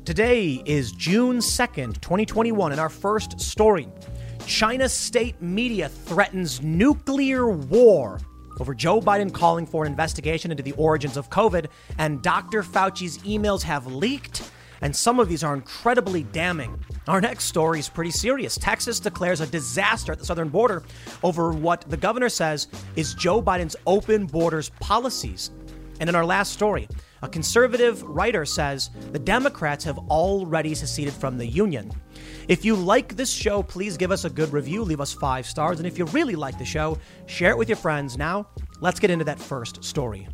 Today is June 2nd, 2021, and our first story. China's state media threatens nuclear war over Joe Biden calling for an investigation into the origins of COVID, and Dr. Fauci's emails have leaked, and some of these are incredibly damning. Our next story is pretty serious. Texas declares a disaster at the southern border over what the governor says is Joe Biden's open borders policies. And in our last story, a conservative writer says the Democrats have already seceded from the union. If you like this show, please give us a good review, leave us 5 stars. And if you really like the show, share it with your friends. Now, let's get into that first story.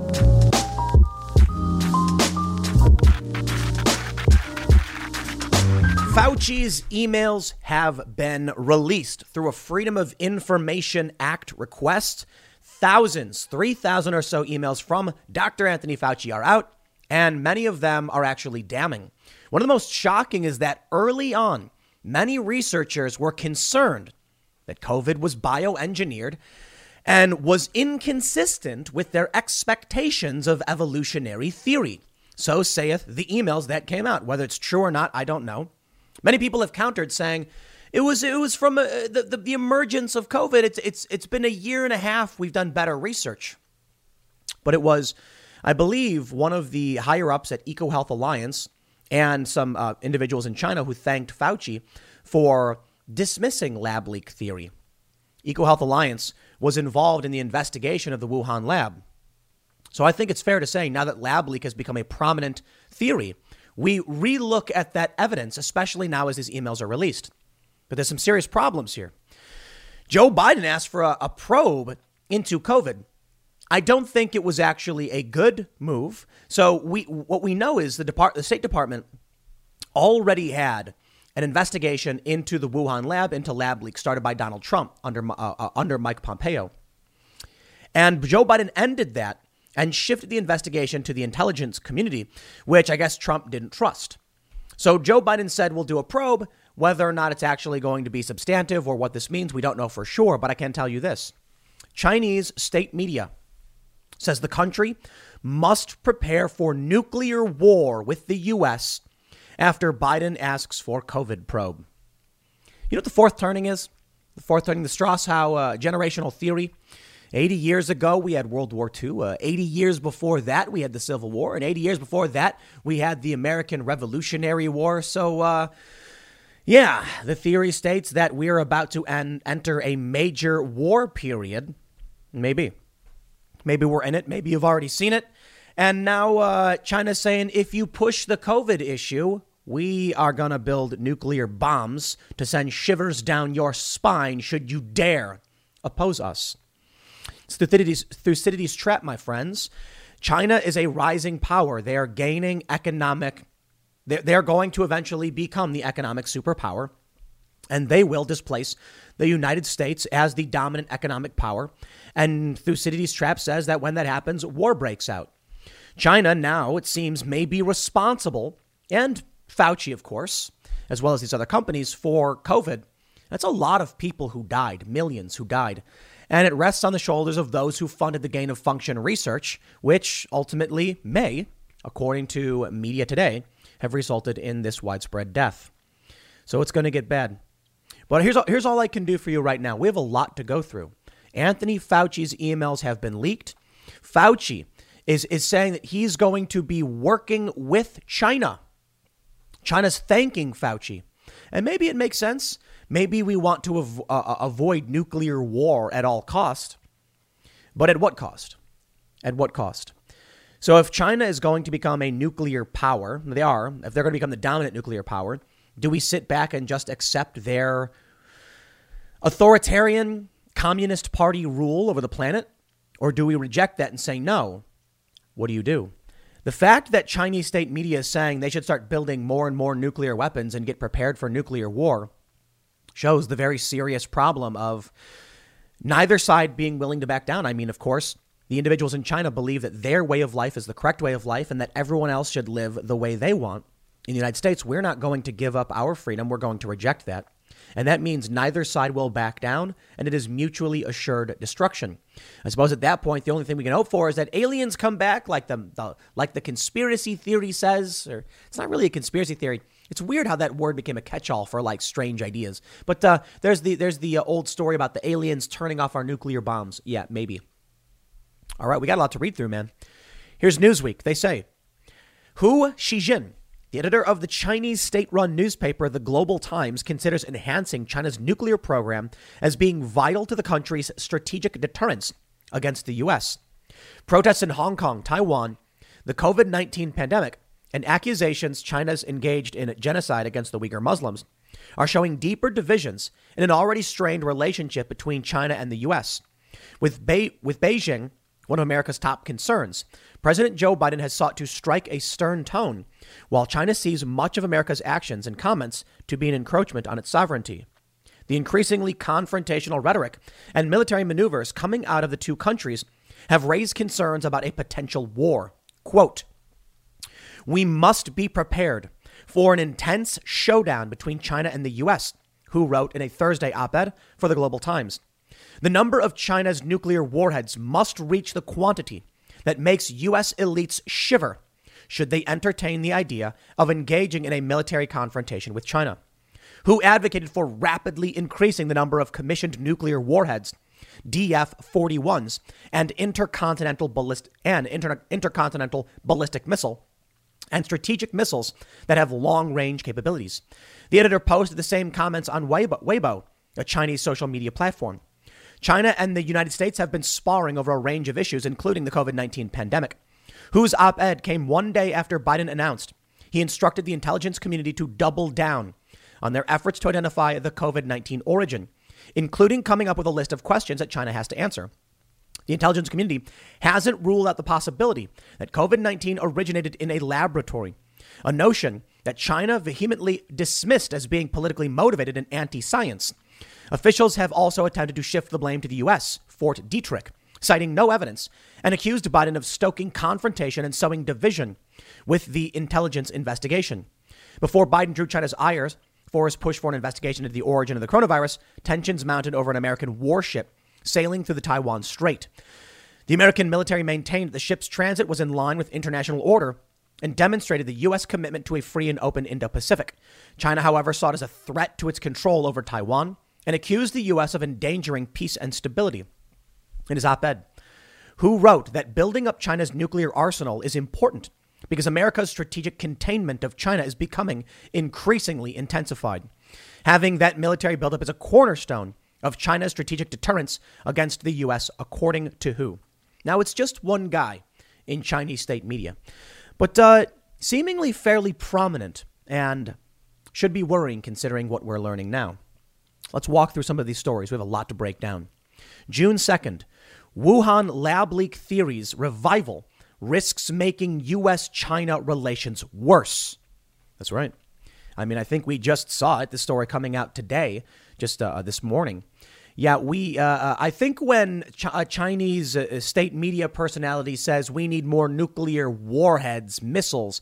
Fauci's emails have been released through a Freedom of Information Act request. Thousands, 3,000 or so emails from Dr. Anthony Fauci are out, and many of them are actually damning. One of the most shocking is that early on, many researchers were concerned that COVID was bioengineered and was inconsistent with their expectations of evolutionary theory. So saith the emails that came out. Whether it's true or not, I don't know. Many people have countered saying, It was from the emergence of COVID. It's been a year and a half. We've done better research. But it was, I believe, one of the higher ups at EcoHealth Alliance and some individuals in China who thanked Fauci for dismissing lab leak theory. EcoHealth Alliance was involved in the investigation of the Wuhan lab. So I think it's fair to say now that lab leak has become a prominent theory, we relook at that evidence, especially now as these emails are released. But there's some serious problems here. Joe Biden asked for a probe into COVID. I don't think it was actually a good move. So what we know is the State Department already had an investigation into the Wuhan lab, into lab leaks started by Donald Trump under Mike Pompeo. And Joe Biden ended that and shifted the investigation to the intelligence community, which I guess Trump didn't trust. So Joe Biden said, we'll do a probe. Whether or not it's actually going to be substantive or what this means, we don't know for sure. But I can tell you this. Chinese state media says the country must prepare for nuclear war with the U.S. after Biden asks for COVID probe. You know what the fourth turning is? The fourth turning, the Strauss-Howe generational theory. 80 years ago, we had World War II. 80 years before that, we had the Civil War. And 80 years before that, we had the American Revolutionary War. So, yeah, the theory states that we're about to enter a major war period. Maybe we're in it. Maybe you've already seen it. And now China's saying if you push the COVID issue, we are going to build nuclear bombs to send shivers down your spine should you dare oppose us. It's Thucydides' trap, my friends. China is a rising power. They are gaining economic. They're going to eventually become the economic superpower, and they will displace the United States as the dominant economic power. And Thucydides' trap says that when that happens, war breaks out. China now, it seems, may be responsible, and Fauci, of course, as well as these other companies, for COVID. That's a lot of people who died, millions who died. And it rests on the shoulders of those who funded the gain of function research, which ultimately may, according to media today, have resulted in this widespread death. So it's going to get bad. But here's all I can do for you right now. We have a lot to go through. Anthony Fauci's emails have been leaked. Fauci is saying that he's going to be working with China. China's thanking Fauci. And maybe it makes sense. Maybe we want to avoid nuclear war at all cost. But at what cost? At what cost? So if China is going to become a nuclear power, if they're going to become the dominant nuclear power, do we sit back and just accept their authoritarian communist party rule over the planet? Or do we reject that and say, no? What do? The fact that Chinese state media is saying they should start building more and more nuclear weapons and get prepared for nuclear war shows the very serious problem of neither side being willing to back down. I mean, of course, the individuals in China believe that their way of life is the correct way of life and that everyone else should live the way they want. In the United States, we're not going to give up our freedom. We're going to reject that. And that means neither side will back down, and it is mutually assured destruction. I suppose at that point, the only thing we can hope for is that aliens come back, like the conspiracy theory says. Or it's not really a conspiracy theory. It's weird how that word became a catch-all for like strange ideas. But there's the old story about the aliens turning off our nuclear bombs. Yeah, maybe. All right, we got a lot to read through, man. Here's Newsweek. They say, Hu Xijin, the editor of the Chinese state-run newspaper The Global Times, considers enhancing China's nuclear program as being vital to the country's strategic deterrence against the U.S. Protests in Hong Kong, Taiwan, the COVID-19 pandemic, and accusations China's engaged in genocide against the Uyghur Muslims are showing deeper divisions in an already strained relationship between China and the U.S. With Beijing one of America's top concerns, President Joe Biden has sought to strike a stern tone, while China sees much of America's actions and comments to be an encroachment on its sovereignty. The increasingly confrontational rhetoric and military maneuvers coming out of the two countries have raised concerns about a potential war. Quote, "We must be prepared for an intense showdown between China and the U.S., Hu wrote in a Thursday op-ed for the Global Times. The number of China's nuclear warheads must reach the quantity that makes U.S. elites shiver should they entertain the idea of engaging in a military confrontation with China. Hu advocated for rapidly increasing the number of commissioned nuclear warheads, DF-41s, and intercontinental ballistic missile, and strategic missiles that have long-range capabilities. The editor posted the same comments on Weibo, a Chinese social media platform. China and the United States have been sparring over a range of issues, including the COVID-19 pandemic. Hu's op-ed came one day after Biden announced he instructed the intelligence community to double down on their efforts to identify the COVID-19 origin, including coming up with a list of questions that China has to answer. The intelligence community hasn't ruled out the possibility that COVID-19 originated in a laboratory, a notion that China vehemently dismissed as being politically motivated and anti-science. Officials have also attempted to shift the blame to the U.S., Fort Detrick, citing no evidence, and accused Biden of stoking confrontation and sowing division with the intelligence investigation. Before Biden drew China's ire for his push for an investigation into the origin of the coronavirus, tensions mounted over an American warship sailing through the Taiwan Strait. The American military maintained the ship's transit was in line with international order and demonstrated the U.S. commitment to a free and open Indo-Pacific. China, however, saw it as a threat to its control over Taiwan and accused the U.S. of endangering peace and stability. In his op-ed, Hu wrote that building up China's nuclear arsenal is important because America's strategic containment of China is becoming increasingly intensified. Having that military buildup is a cornerstone of China's strategic deterrence against the U.S., according to Hu. Now, it's just one guy in Chinese state media, but seemingly fairly prominent and should be worrying considering what we're learning now. Let's walk through some of these stories. We have a lot to break down. June 2nd, Wuhan lab leak theories revival risks making U.S.-China relations worse. That's right. I mean, I think we just saw it, the story coming out today, just this morning. Yeah, I think when a Chinese state media personality says we need more nuclear warheads, missiles,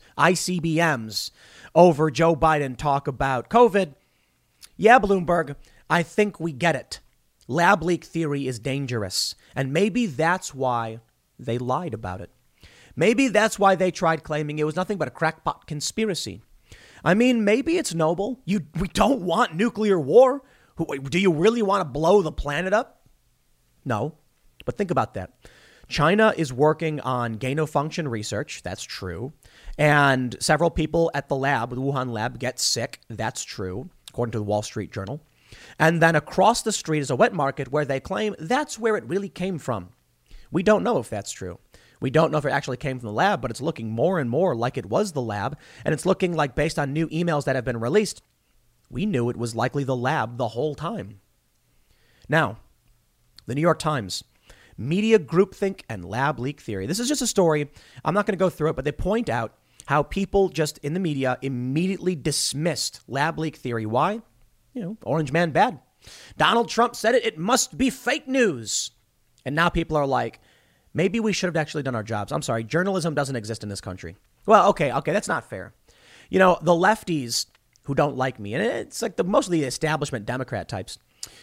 ICBMs over Joe Biden talk about COVID, yeah, Bloomberg, I think we get it. Lab leak theory is dangerous. And maybe that's why they lied about it. Maybe that's why they tried claiming it was nothing but a crackpot conspiracy. I mean, maybe it's noble. We don't want nuclear war. Do you really want to blow the planet up? No. But think about that. China is working on gain-of-function research. That's true. And several people at the lab, the Wuhan lab, get sick. That's true, according to the Wall Street Journal. And then across the street is a wet market where they claim that's where it really came from. We don't know if that's true. We don't know if it actually came from the lab, but it's looking more and more like it was the lab. And it's looking like, based on new emails that have been released, we knew it was likely the lab the whole time. Now, the New York Times, media groupthink and lab leak theory. This is just a story. I'm not going to go through it, but they point out how people just in the media immediately dismissed lab leak theory. Why? Orange man bad. Donald Trump said it. It must be fake news. And now people are like, maybe we should have actually done our jobs. I'm sorry. Journalism doesn't exist in this country. Well, okay. That's not fair. The lefties who don't like me. And it's like mostly the establishment Democrat types.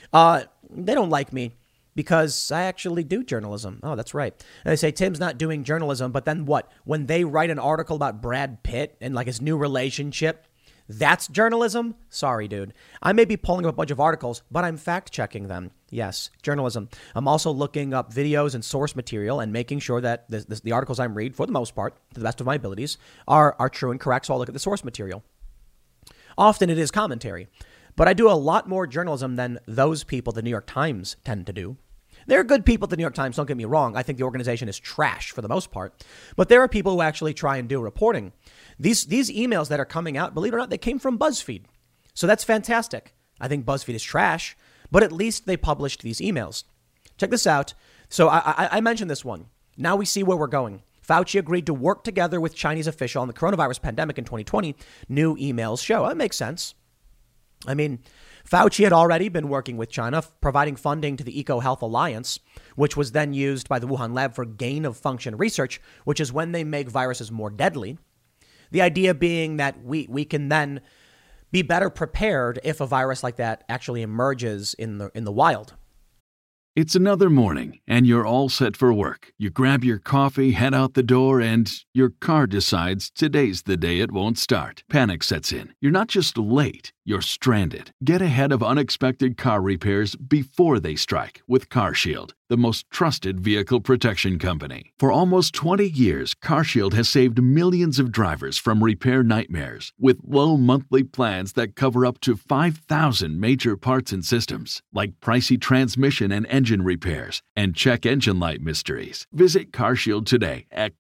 They don't like me because I actually do journalism. Oh, that's right. And they say Tim's not doing journalism. But then what? When they write an article about Brad Pitt and like his new relationship, that's journalism? Sorry, dude. I may be pulling up a bunch of articles, but I'm fact checking them. Yes, journalism. I'm also looking up videos and source material and making sure that the articles I'm reading, for the most part, to the best of my abilities, are true and correct. So I'll look at the source material. Often it is commentary, but I do a lot more journalism than those people the New York Times tend to do. There are good people at the New York Times, don't get me wrong. I think the organization is trash for the most part. But there are people who actually try and do reporting. These emails that are coming out, believe it or not, they came from BuzzFeed. So that's fantastic. I think BuzzFeed is trash, but at least they published these emails. Check this out. So I mentioned this one. Now we see where we're going. Fauci agreed to work together with Chinese official on the coronavirus pandemic in 2020. New emails show. That makes sense. I mean, Fauci had already been working with China, providing funding to the EcoHealth Alliance, which was then used by the Wuhan lab for gain of function research, which is when they make viruses more deadly. The idea being that we can then be better prepared if a virus like that actually emerges in the wild. It's another morning, and you're all set for work. You grab your coffee, head out the door, and your car decides today's the day it won't start. Panic sets in. You're not just late, you're stranded. Get ahead of unexpected car repairs before they strike with CarShield, the most trusted vehicle protection company. For almost 20 years, CarShield has saved millions of drivers from repair nightmares with low monthly plans that cover up to 5,000 major parts and systems, like pricey transmission and engine repairs and check engine light mysteries. Visit CarShield today at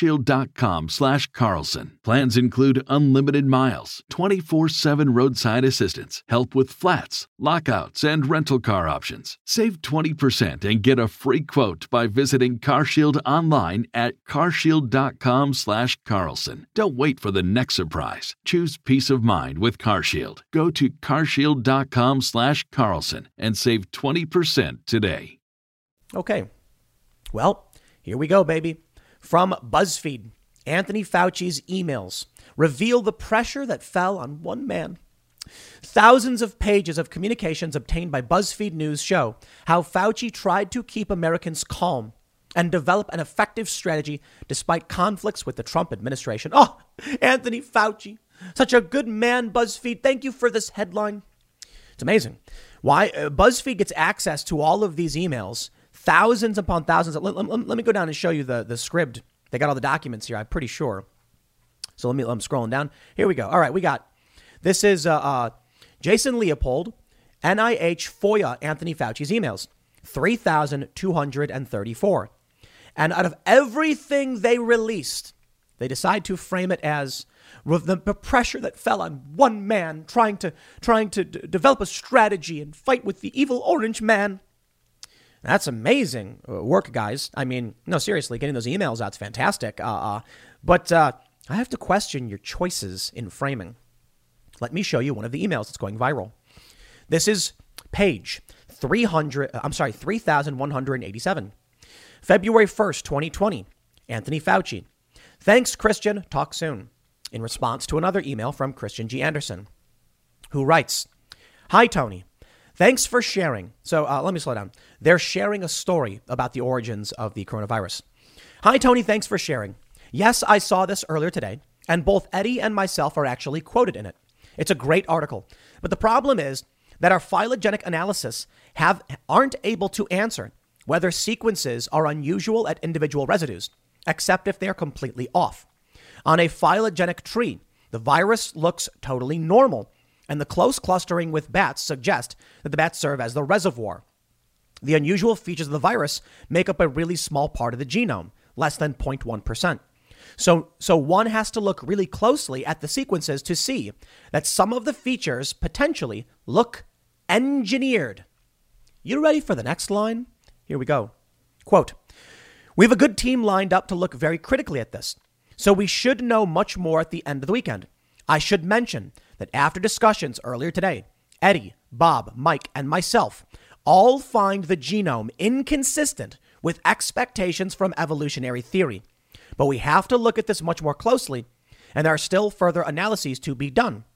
carshield.com/Carlson. Plans include unlimited miles, 24/7 roadside assistance, help with flats, lockouts, and rental car options. Save 20% and get a free quote by visiting CarShield online at carshield.com/Carlson. Don't wait for the next surprise. Choose peace of mind with CarShield. Go to carshield.com/Carlson and save 20% today. Okay. Well, here we go, baby. From BuzzFeed, Anthony Fauci's emails reveal the pressure that fell on one man. Thousands of pages of communications obtained by BuzzFeed News show how Fauci tried to keep Americans calm and develop an effective strategy despite conflicts with the Trump administration. Oh, Anthony Fauci, such a good man, BuzzFeed. Thank you for this headline. It's amazing. Why BuzzFeed gets access to all of these emails, thousands upon thousands. Let me go down and show you the script. They got all the documents here, I'm pretty sure. So I'm scrolling down. Here we go. All right, we got. This is Jason Leopold, NIH FOIA Anthony Fauci's emails, 3,234. And out of everything they released, they decide to frame it as the pressure that fell on one man trying to develop a strategy and fight with the evil orange man. That's amazing work, guys. I mean, no, seriously, getting those emails out's fantastic. But I have to question your choices in framing. Let me show you one of the emails that's going viral. This is page 3,187. February 1st, 2020. Anthony Fauci. Thanks, Christian. Talk soon. In response to another email from Christian G. Anderson, who writes, Hi, Tony. Thanks for sharing. So let me slow down. They're sharing a story about the origins of the coronavirus. Hi, Tony. Thanks for sharing. Yes, I saw this earlier today, and both Eddie and myself are actually quoted in it. It's a great article. But the problem is that our phylogenetic analysis aren't able to answer whether sequences are unusual at individual residues, except if they're completely off. On a phylogenetic tree, the virus looks totally normal, and the close clustering with bats suggest that the bats serve as the reservoir. The unusual features of the virus make up a really small part of the genome, less than 0.1%. So one has to look really closely at the sequences to see that some of the features potentially look engineered. You ready for the next line? Here we go. Quote, we have a good team lined up to look very critically at this, so we should know much more at the end of the weekend. I should mention that after discussions earlier today, Eddie, Bob, Mike, and myself all find the genome inconsistent with expectations from evolutionary theory. But we have to look at this much more closely, and there are still further analyses to be done.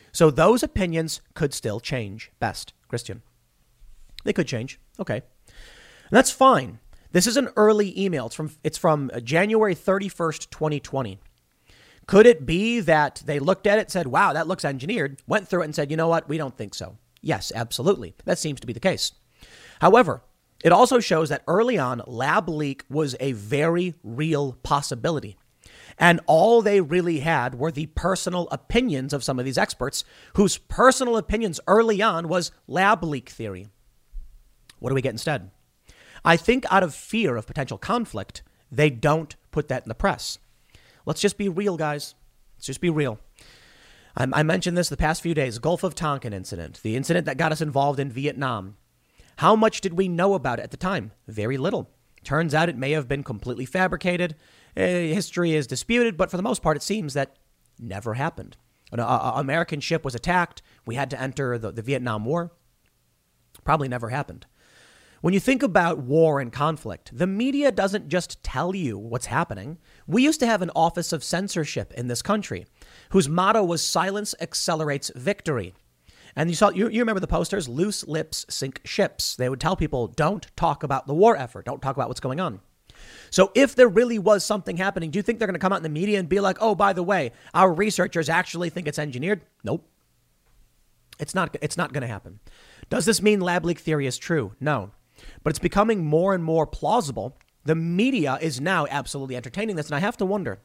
So those opinions could still change. Best, Christian. They could change. Okay. And that's fine. This is an early email. It's from January 31st, 2020. Could it be that they looked at it, said, wow, that looks engineered, went through it and said, you know what? We don't think so. Yes, absolutely. That seems to be the case. However, it also shows that early on, lab leak was a very real possibility. And all they really had were the personal opinions of some of these experts whose personal opinions early on was lab leak theory. What do we get instead? I think out of fear of potential conflict, they don't put that in the press. Let's just be real, guys. Let's just be real. I mentioned this the past few days, Gulf of Tonkin incident, the incident that got us involved in Vietnam. How much did we know about it at the time? Very little. Turns out it may have been completely fabricated. History is disputed, but for the most part, it seems that never happened. An American ship was attacked. We had to enter the Vietnam War. Probably never happened. When you think about war and conflict, the media doesn't just tell you what's happening. We used to have an office of censorship in this country whose motto was silence accelerates victory. And you remember the posters, loose lips sink ships. They would tell people, don't talk about the war effort. Don't talk about what's going on. So if there really was something happening, do you think they're going to come out in the media and be like, oh, by the way, our researchers actually think it's engineered? Nope. It's not going to happen. Does this mean lab leak theory is true? No. But it's becoming more and more plausible. The media is now absolutely entertaining this. And I have to wonder,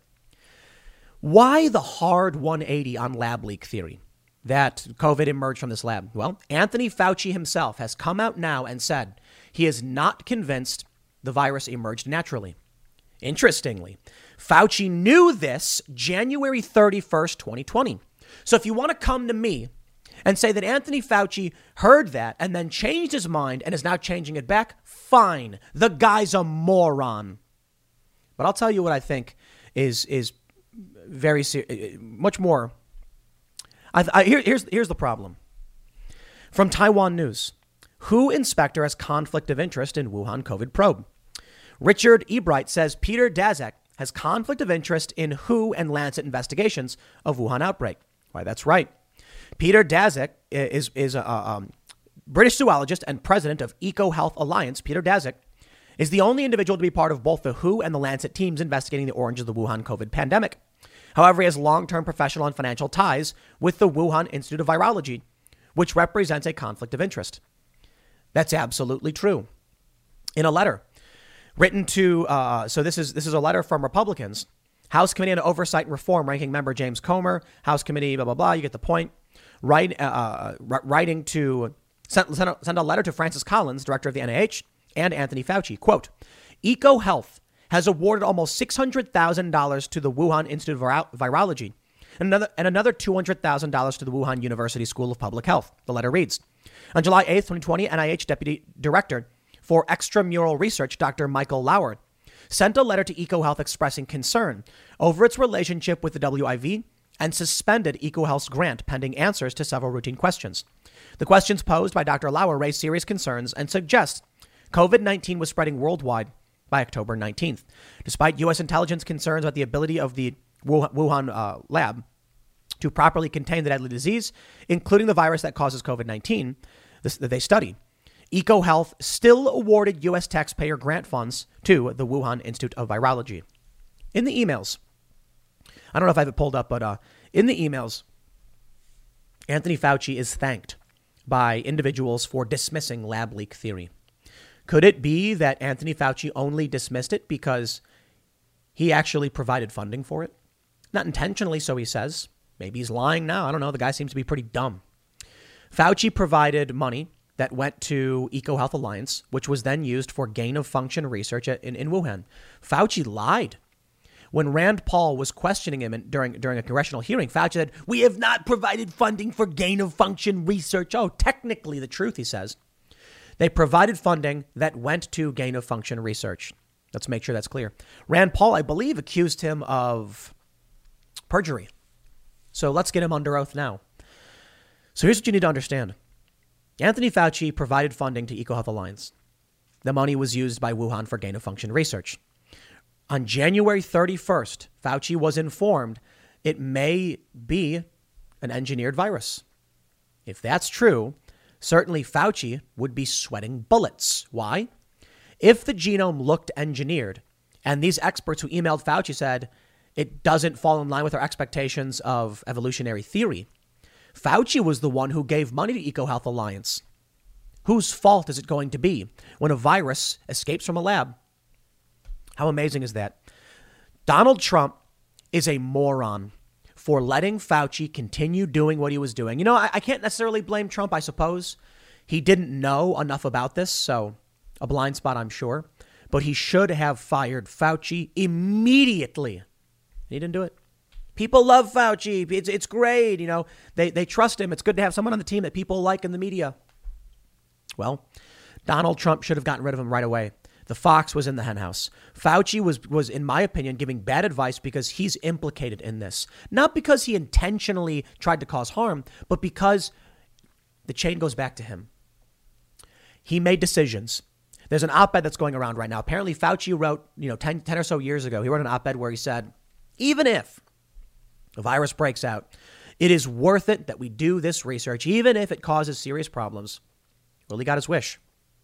why the hard 180 on lab leak theory that COVID emerged from this lab? Well, Anthony Fauci himself has come out now and said he is not convinced the virus emerged naturally. Interestingly, Fauci knew this January 31st, 2020. So if you want to come to me and say that Anthony Fauci heard that and then changed his mind and is now changing it back, fine. The guy's a moron. But I'll tell you what I think is very much more. Here's the problem. From Taiwan News, WHO inspector has conflict of interest in Wuhan COVID probe. Richard Ebright says Peter Daszak has conflict of interest in WHO and Lancet investigations of Wuhan outbreak. Why, that's right. Peter Daszak is a British zoologist and president of EcoHealth Alliance. Peter Daszak is the only individual to be part of both the WHO and the Lancet teams investigating the origins of the Wuhan COVID pandemic. However, he has long-term professional and financial ties with the Wuhan Institute of Virology, which represents a conflict of interest. That's absolutely true. In a letter written to, so this is a letter from Republicans, House Committee on Oversight and Reform, ranking member James Comer, House Committee, blah, blah, blah, you get the point. Writing to send a letter to Francis Collins, director of the NIH, and Anthony Fauci. Quote, EcoHealth has awarded almost $600,000 to the Wuhan Institute of Virology and another $200,000 to the Wuhan University School of Public Health. The letter reads, on July 8th, 2020, NIH Deputy Director for Extramural Research, Dr. Michael Lauer, sent a letter to EcoHealth expressing concern over its relationship with the WIV and suspended EcoHealth's grant pending answers to several routine questions. The questions posed by Dr. Lauer raised serious concerns and suggest COVID-19 was spreading worldwide by October 19th. Despite U.S. intelligence concerns about the ability of the Wuhan lab to properly contain the deadly disease, including the virus that causes COVID-19, they studied, EcoHealth still awarded U.S. taxpayer grant funds to the Wuhan Institute of Virology. In the emails, I don't know if I have it pulled up, but in the emails, Anthony Fauci is thanked by individuals for dismissing lab leak theory. Could it be that Anthony Fauci only dismissed it because he actually provided funding for it? Not intentionally, so he says. Maybe he's lying now. I don't know. The guy seems to be pretty dumb. Fauci provided money that went to EcoHealth Alliance, which was then used for gain-of-function research in Wuhan. Fauci lied. When Rand Paul was questioning him during a congressional hearing, Fauci said, we have not provided funding for gain-of-function research. Oh, technically the truth, he says. They provided funding that went to gain-of-function research. Let's make sure that's clear. Rand Paul, I believe, accused him of perjury. So let's get him under oath now. So here's what you need to understand. Anthony Fauci provided funding to EcoHealth Alliance. The money was used by Wuhan for gain-of-function research. On January 31st, Fauci was informed it may be an engineered virus. If that's true, certainly Fauci would be sweating bullets. Why? If the genome looked engineered, and these experts who emailed Fauci said it doesn't fall in line with our expectations of evolutionary theory, Fauci was the one who gave money to EcoHealth Alliance. Whose fault is it going to be when a virus escapes from a lab? How amazing is that? Donald Trump is a moron for letting Fauci continue doing what he was doing. You know, I can't necessarily blame Trump, I suppose. He didn't know enough about this, so a blind spot, I'm sure. But he should have fired Fauci immediately. He didn't do it. People love Fauci. It's great. You know, they trust him. It's good to have someone on the team that people like in the media. Well, Donald Trump should have gotten rid of him right away. The fox was in the henhouse. Fauci was, in my opinion, giving bad advice because he's implicated in this. Not because he intentionally tried to cause harm, but because the chain goes back to him. He made decisions. There's an op-ed that's going around right now. Apparently, Fauci wrote, 10 or so years ago, he wrote an op-ed where he said, even if a virus breaks out, it is worth it that we do this research, even if it causes serious problems. Well, he got his wish.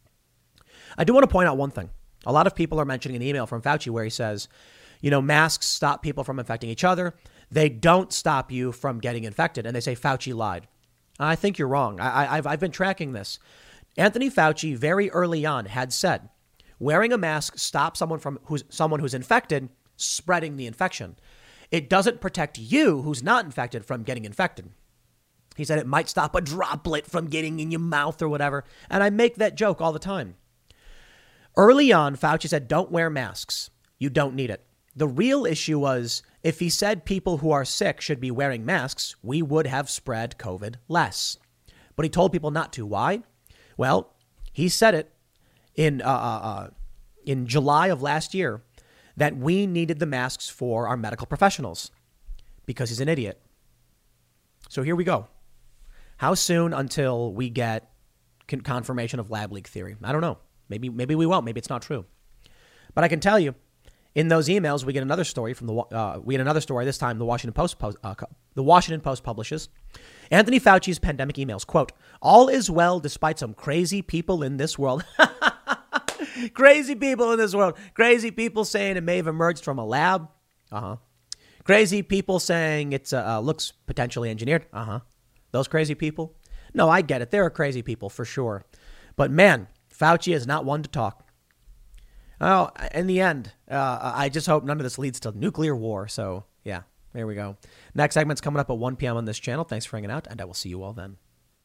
I do want to point out one thing. A lot of people are mentioning an email from Fauci where he says, masks stop people from infecting each other. They don't stop you from getting infected. And they say Fauci lied. I think you're wrong. I've been tracking this. Anthony Fauci very early on had said wearing a mask stops someone who's infected spreading the infection. It doesn't protect you who's not infected from getting infected. He said it might stop a droplet from getting in your mouth or whatever. And I make that joke all the time. Early on, Fauci said, don't wear masks. You don't need it. The real issue was if he said people who are sick should be wearing masks, we would have spread COVID less. But he told people not to. Why? Well, he said it in July of last year that we needed the masks for our medical professionals because he's an idiot. So here we go. How soon until we get confirmation of lab leak theory? I don't know. Maybe we won't. Maybe it's not true. But I can tell you, in those emails, we get another story from this time the Washington Post publishes Anthony Fauci's pandemic emails. Quote, all is well despite some crazy people in this world. Crazy people in this world. Crazy people saying it may have emerged from a lab. Crazy people saying it looks potentially engineered. Those crazy people. No, I get it. There are crazy people for sure. But man, Fauci is not one to talk. Oh, in the end, I just hope none of this leads to nuclear war. So, yeah, there we go. Next segment's coming up at 1 p.m. on this channel. Thanks for hanging out, and I will see you all then.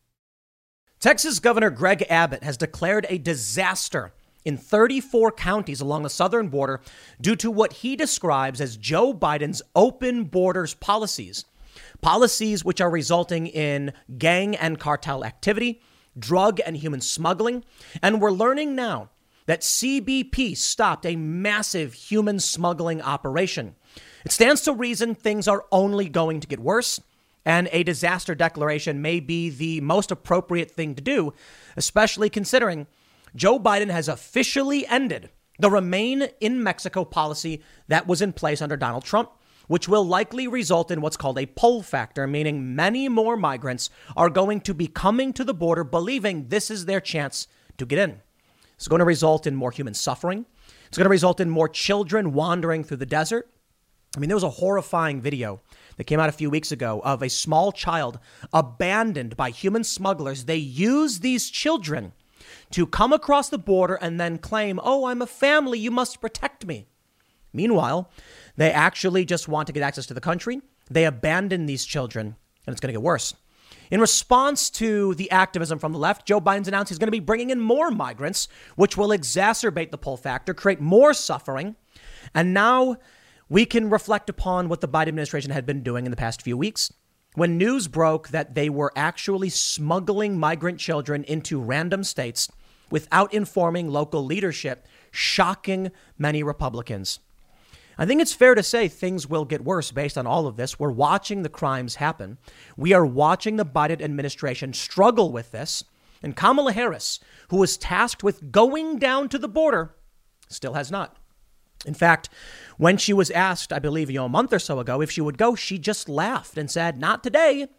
Texas Governor Greg Abbott has declared a disaster in 34 counties along the southern border due to what he describes as Joe Biden's open borders policies. Policies which are resulting in gang and cartel activity, drug and human smuggling. And we're learning now that CBP stopped a massive human smuggling operation. It stands to reason things are only going to get worse, and a disaster declaration may be the most appropriate thing to do, especially considering Joe Biden has officially ended the Remain in Mexico policy that was in place under Donald Trump, which will likely result in what's called a pull factor, meaning many more migrants are going to be coming to the border believing this is their chance to get in. It's going to result in more human suffering. It's going to result in more children wandering through the desert. I mean, there was a horrifying video that came out a few weeks ago of a small child abandoned by human smugglers. They use these children to come across the border and then claim, oh, I'm a family, you must protect me. Meanwhile, they actually just want to get access to the country. They abandon these children, and it's going to get worse. In response to the activism from the left, Joe Biden's announced he's going to be bringing in more migrants, which will exacerbate the pull factor, create more suffering. And now we can reflect upon what the Biden administration had been doing in the past few weeks. When news broke that they were actually smuggling migrant children into random states without informing local leadership, shocking many Republicans. I think it's fair to say things will get worse based on all of this. We're watching the crimes happen. We are watching the Biden administration struggle with this. And Kamala Harris, who was tasked with going down to the border, still has not. In fact, when she was asked, I believe, a month or so ago, if she would go, she just laughed and said, not today.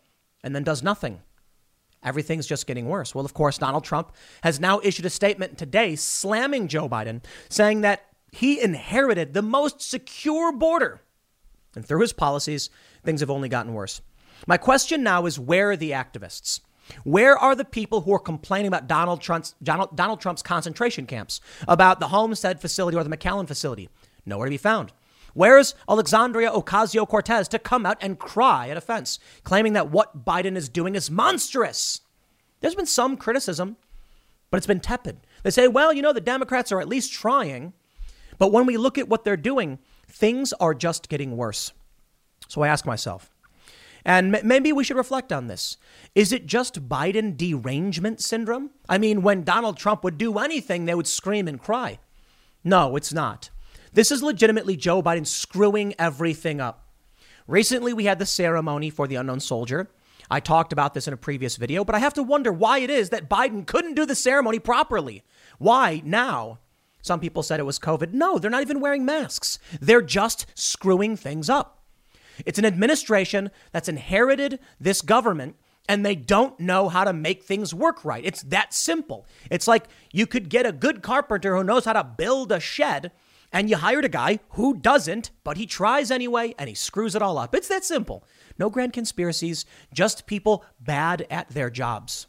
and then does nothing. Everything's just getting worse. Well, of course, Donald Trump has now issued a statement today slamming Joe Biden, saying that he inherited the most secure border. And through his policies, things have only gotten worse. My question now is, where are the activists? Where are the people who are complaining about Donald Trump's concentration camps, about the Homestead facility or the McAllen facility? Nowhere to be found. Where's Alexandria Ocasio-Cortez to come out and cry at a fence, claiming that what Biden is doing is monstrous? There's been some criticism, but it's been tepid. They say, well, the Democrats are at least trying. But when we look at what they're doing, things are just getting worse. So I ask myself, and maybe we should reflect on this. Is it just Biden derangement syndrome? I mean, when Donald Trump would do anything, they would scream and cry. No, it's not. This is legitimately Joe Biden screwing everything up. Recently, we had the ceremony for the unknown soldier. I talked about this in a previous video, but I have to wonder why it is that Biden couldn't do the ceremony properly. Why now? Some people said it was COVID. No, they're not even wearing masks. They're just screwing things up. It's an administration that's inherited this government, and they don't know how to make things work right. It's that simple. It's like you could get a good carpenter who knows how to build a shed, and you hired a guy who doesn't, but he tries anyway, and he screws it all up. It's that simple. No grand conspiracies, just people bad at their jobs.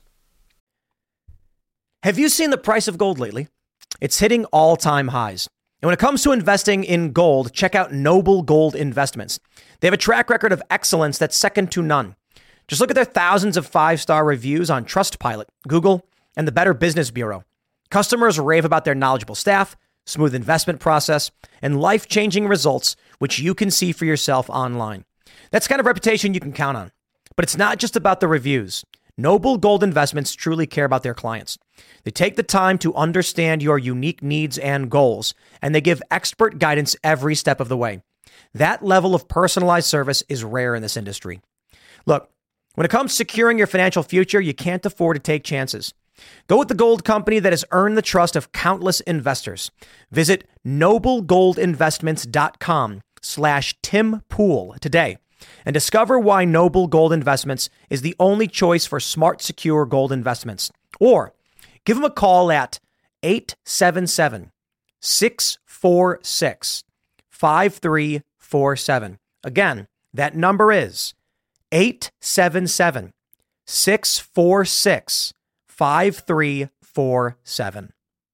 Have you seen the price of gold lately? It's hitting all-time highs. And when it comes to investing in gold, check out Noble Gold Investments. They have a track record of excellence that's second to none. Just look at their thousands of 5-star reviews on Trustpilot, Google, and the Better Business Bureau. Customers rave about their knowledgeable staff, smooth investment process, and life-changing results, which you can see for yourself online. That's the kind of reputation you can count on. But it's not just about the reviews. Noble Gold Investments truly care about their clients. They take the time to understand your unique needs and goals, and they give expert guidance every step of the way. That level of personalized service is rare in this industry. Look, when it comes to securing your financial future, you can't afford to take chances. Go with the gold company that has earned the trust of countless investors. Visit noblegoldinvestments.com/Tim Pool today and discover why Noble Gold Investments is the only choice for smart, secure gold investments. Or give them a call at 877-646-5347. Again, that number is 877-646-5347.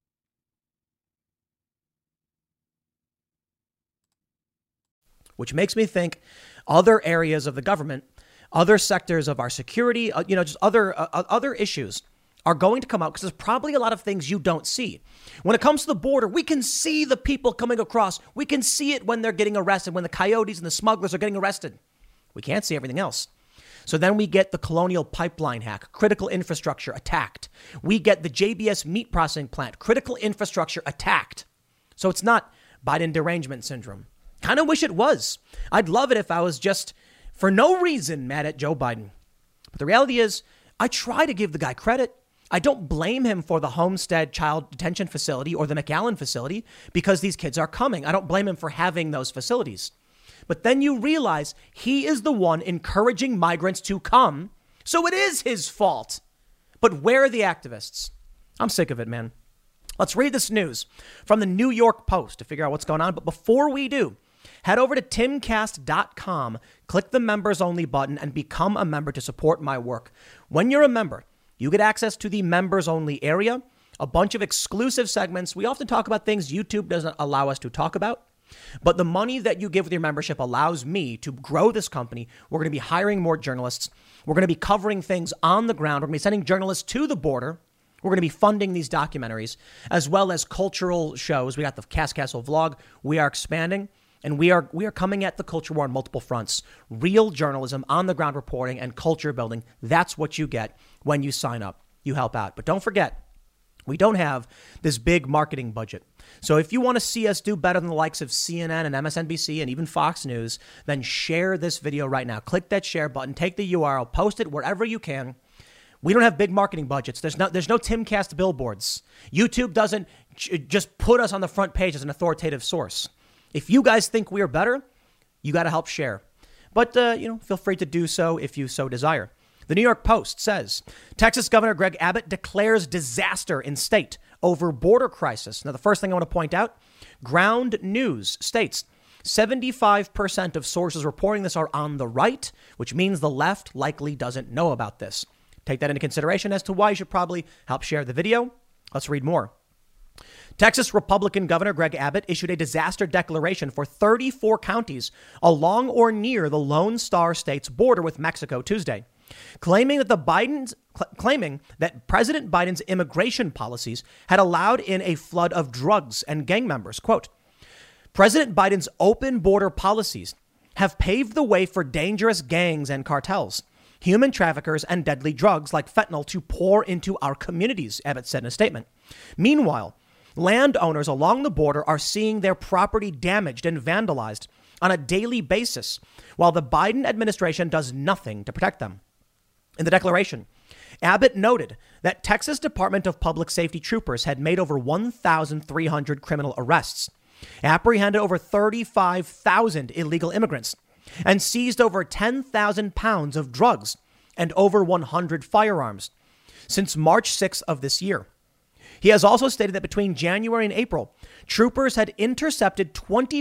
Which makes me think other areas of the government, other sectors of our security, just other issues are going to come out because there's probably a lot of things you don't see. When it comes to the border, we can see the people coming across. We can see it when they're getting arrested, when the coyotes and the smugglers are getting arrested. We can't see everything else. So then we get the Colonial Pipeline hack, critical infrastructure attacked. We get the JBS meat processing plant, critical infrastructure attacked. So it's not Biden derangement syndrome. Kind of wish it was. I'd love it if I was just, for no reason, mad at Joe Biden. But the reality is, I try to give the guy credit. I don't blame him for the Homestead Child Detention Facility or the McAllen facility because these kids are coming. I don't blame him for having those facilities. But then you realize he is the one encouraging migrants to come. So it is his fault. But where are the activists? I'm sick of it, man. Let's read this news from the New York Post to figure out what's going on. But before we do, head over to timcast.com, click the members only button and become a member to support my work. When you're a member, you get access to the members only area, a bunch of exclusive segments. We often talk about things YouTube doesn't allow us to talk about. But the money that you give with your membership allows me to grow this company. We're going to be hiring more journalists. We're going to be covering things on the ground. We're going to be sending journalists to the border. We're going to be funding these documentaries as well as cultural shows. We got the Cast Castle vlog. We are expanding. And we are coming at the culture war on multiple fronts. Real journalism, on the ground reporting, and culture building. That's what you get when you sign up. You help out. But don't forget, we don't have this big marketing budget. So if you want to see us do better than the likes of CNN and MSNBC and even Fox News, then share this video right now. Click that share button, take the URL, post it wherever you can. We don't have big marketing budgets. There's no Timcast billboards. YouTube doesn't just put us on the front page as an authoritative source. If you guys think we are better, you got to help share. But, feel free to do so if you so desire. The New York Post says Texas Governor Greg Abbott declares disaster in state over border crisis. Now, the first thing I want to point out, Ground News states 75% of sources reporting this are on the right, which means the left likely doesn't know about this. Take that into consideration as to why you should probably help share the video. Let's read more. Texas Republican Governor Greg Abbott issued a disaster declaration for 34 counties along or near the Lone Star State's border with Mexico Tuesday, claiming that President Biden's immigration policies had allowed in a flood of drugs and gang members. Quote, President Biden's open border policies have paved the way for dangerous gangs and cartels, human traffickers, and deadly drugs like fentanyl to pour into our communities, Abbott said in a statement. Meanwhile, landowners along the border are seeing their property damaged and vandalized on a daily basis, while the Biden administration does nothing to protect them. In the declaration, Abbott noted that Texas Department of Public Safety troopers had made over 1,300 criminal arrests, apprehended over 35,000 illegal immigrants, and seized over 10,000 pounds of drugs and over 100 firearms since March 6th of this year. He has also stated that between January and April, troopers had intercepted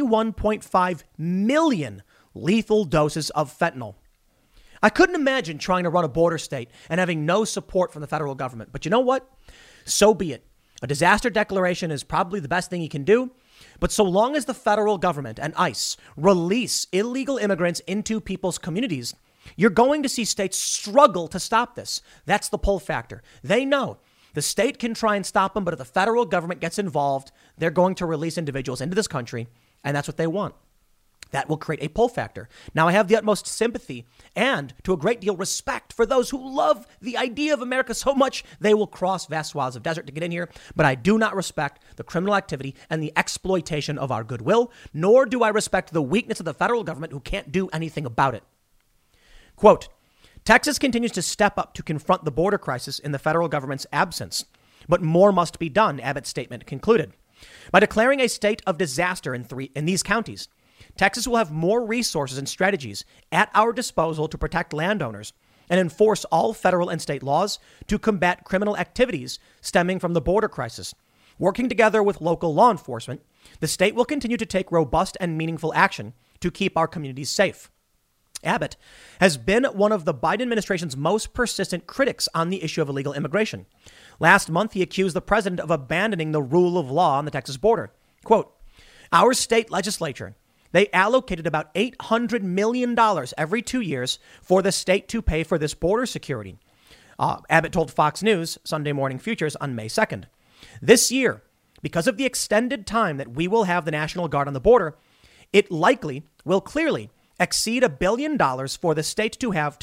21.5 million lethal doses of fentanyl. I couldn't imagine trying to run a border state and having no support from the federal government. But you know what? So be it. A disaster declaration is probably the best thing you can do. But so long as the federal government and ICE release illegal immigrants into people's communities, you're going to see states struggle to stop this. That's the pull factor. They know the state can try and stop them, but if the federal government gets involved, they're going to release individuals into this country, and that's what they want. That will create a pull factor. Now, I have the utmost sympathy and, to a great deal, respect for those who love the idea of America so much they will cross vast swaths of desert to get in here. But I do not respect the criminal activity and the exploitation of our goodwill, nor do I respect the weakness of the federal government who can't do anything about it. Quote, Texas continues to step up to confront the border crisis in the federal government's absence, but more must be done, Abbott's statement concluded. By declaring a state of disaster in these counties, Texas will have more resources and strategies at our disposal to protect landowners and enforce all federal and state laws to combat criminal activities stemming from the border crisis. Working together with local law enforcement, the state will continue to take robust and meaningful action to keep our communities safe. Abbott has been one of the Biden administration's most persistent critics on the issue of illegal immigration. Last month, he accused the president of abandoning the rule of law on the Texas border. Quote, our state legislature, they allocated about $800 million every 2 years for the state to pay for this border security. Abbott told Fox News Sunday Morning Futures on May 2nd. This year, because of the extended time that we will have the National Guard on the border, it likely will clearly exceed $1 billion for the state to have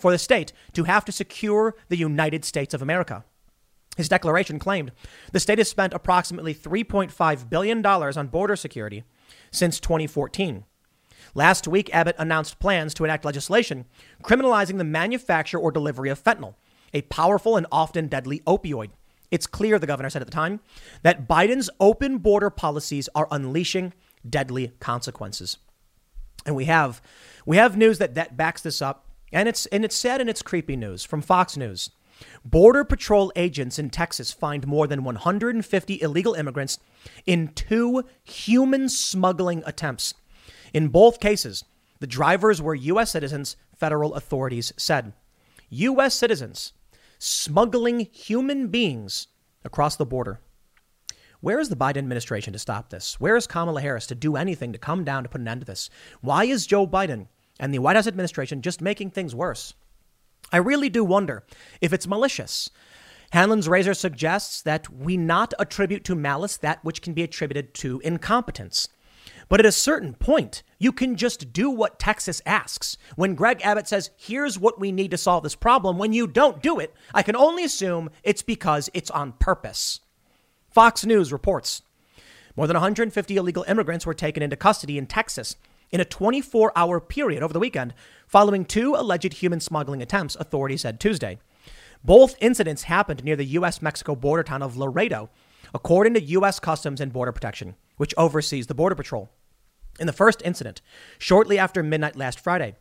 to secure the United States of America. His declaration claimed the state has spent approximately $3.5 billion on border security since 2014. Last week, Abbott announced plans to enact legislation criminalizing the manufacture or delivery of fentanyl, a powerful and often deadly opioid. It's clear, the governor said at the time, that Biden's open border policies are unleashing deadly consequences. And we have news that backs this up, and it's sad and it's creepy news from Fox News. Border Patrol agents in Texas find more than 150 illegal immigrants in 2 human smuggling attempts. In both cases, the drivers were U.S. citizens, federal authorities said. U.S. citizens smuggling human beings across the border. Where is the Biden administration to stop this? Where is Kamala Harris to do anything to come down to put an end to this? Why is Joe Biden and the White House administration just making things worse? I really do wonder if it's malicious. Hanlon's razor suggests that we not attribute to malice that which can be attributed to incompetence. But at a certain point, you can just do what Texas asks. When Greg Abbott says, here's what we need to solve this problem, when you don't do it, I can only assume it's because it's on purpose. Fox News reports more than 150 illegal immigrants were taken into custody in Texas in a 24-hour period over the weekend, following 2 alleged human smuggling attempts, authorities said Tuesday. Both incidents happened near the U.S.-Mexico border town of Laredo, according to U.S. Customs and Border Protection, which oversees the Border Patrol. In the first incident, shortly after midnight last Friday,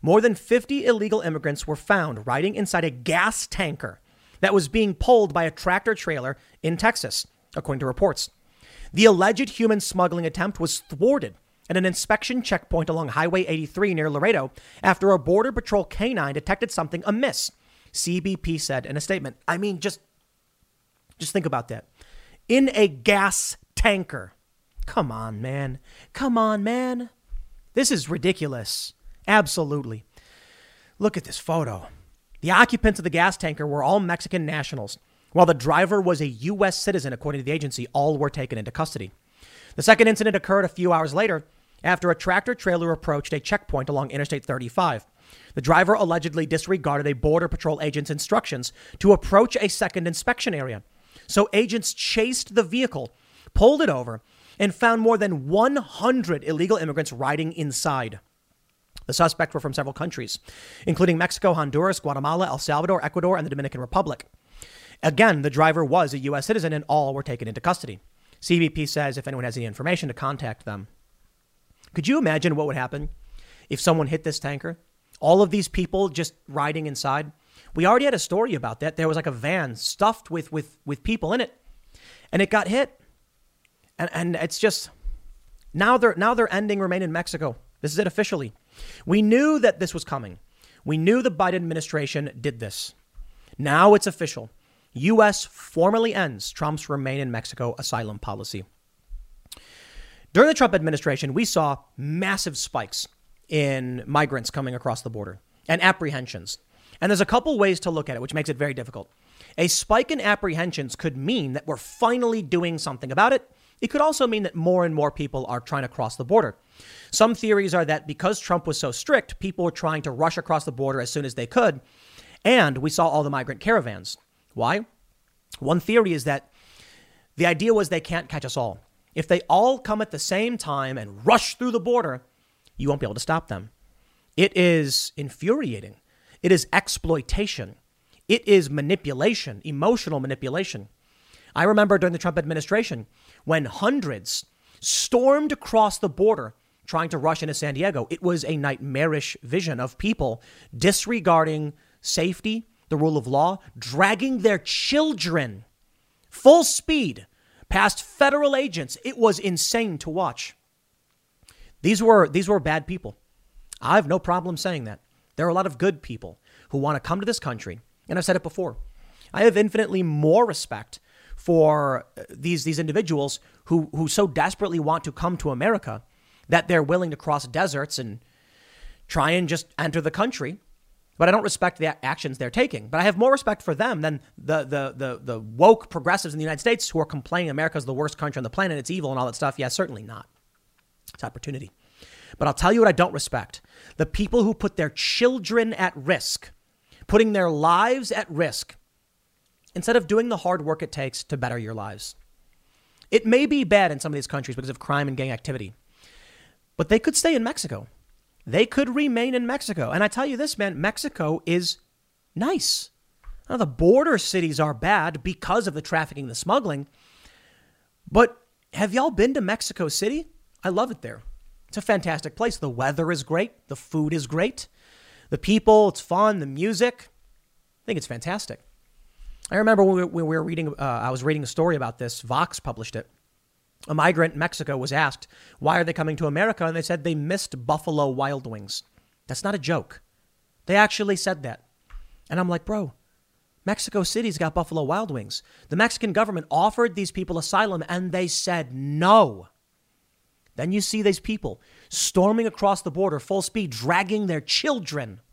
more than 50 illegal immigrants were found riding inside a gas tanker that was being pulled by a tractor trailer in Texas, according to reports. The alleged human smuggling attempt was thwarted at an inspection checkpoint along Highway 83 near Laredo after a Border Patrol canine detected something amiss, CBP said in a statement. I mean, just think about that. In a gas tanker. Come on, man. Come on, man. This is ridiculous. Absolutely. Look at this photo. The occupants of the gas tanker were all Mexican nationals, while the driver was a U.S. citizen, according to the agency. All were taken into custody. The second incident occurred a few hours later after a tractor trailer approached a checkpoint along Interstate 35. The driver allegedly disregarded a Border Patrol agent's instructions to approach a second inspection area. So agents chased the vehicle, pulled it over, and found more than 100 illegal immigrants riding inside. The suspects were from several countries, including Mexico, Honduras, Guatemala, El Salvador, Ecuador, and the Dominican Republic. Again, the driver was a U.S. citizen and all were taken into custody. CBP says if anyone has any information to contact them. Could you imagine what would happen if someone hit this tanker? All of these people just riding inside. We already had a story about that. There was like a van stuffed with people in it and it got hit. And it's just now they're ending Remain in Mexico. This is it officially. We knew that this was coming. We knew the Biden administration did this. Now it's official. U.S. formally ends Trump's Remain in Mexico asylum policy. During the Trump administration, we saw massive spikes in migrants coming across the border and apprehensions. And there's a couple ways to look at it, which makes it very difficult. A spike in apprehensions could mean that we're finally doing something about it. It could also mean that more and more people are trying to cross the border. Some theories are that because Trump was so strict, people were trying to rush across the border as soon as they could. And we saw all the migrant caravans. Why? One theory is that the idea was they can't catch us all. If they all come at the same time and rush through the border, you won't be able to stop them. It is infuriating. It is exploitation. It is manipulation, emotional manipulation. I remember during the Trump administration when hundreds stormed across the border trying to rush into San Diego. It was a nightmarish vision of people disregarding safety, the rule of law, dragging their children full speed past federal agents. It was insane to watch. These were bad people. I have no problem saying that. There are a lot of good people who want to come to this country. And I've said it before. I have infinitely more respect for these individuals who so desperately want to come to America that they're willing to cross deserts and try and just enter the country. But I don't respect the actions they're taking. But I have more respect for them than the woke progressives in the United States who are complaining America's the worst country on the planet, it's evil and all that stuff. Yeah, certainly not. It's opportunity. But I'll tell you what I don't respect. The people who put their children at risk, putting their lives at risk, instead of doing the hard work it takes to better your lives. It may be bad in some of these countries because of crime and gang activity, but they could stay in Mexico. They could remain in Mexico. And I tell you this, man, Mexico is nice. Now, the border cities are bad because of the trafficking, the smuggling. But have y'all been to Mexico City? I love it there. It's a fantastic place. The weather is great. The food is great. The people, it's fun. The music. I think it's fantastic. I remember when we were reading, I was reading a story about this. Vox published it. A migrant in Mexico was asked, why are they coming to America? And they said they missed Buffalo Wild Wings. That's not a joke. They actually said that. And I'm like, bro, Mexico City's got Buffalo Wild Wings. The Mexican government offered these people asylum and they said no. Then you see these people storming across the border full speed, dragging their children.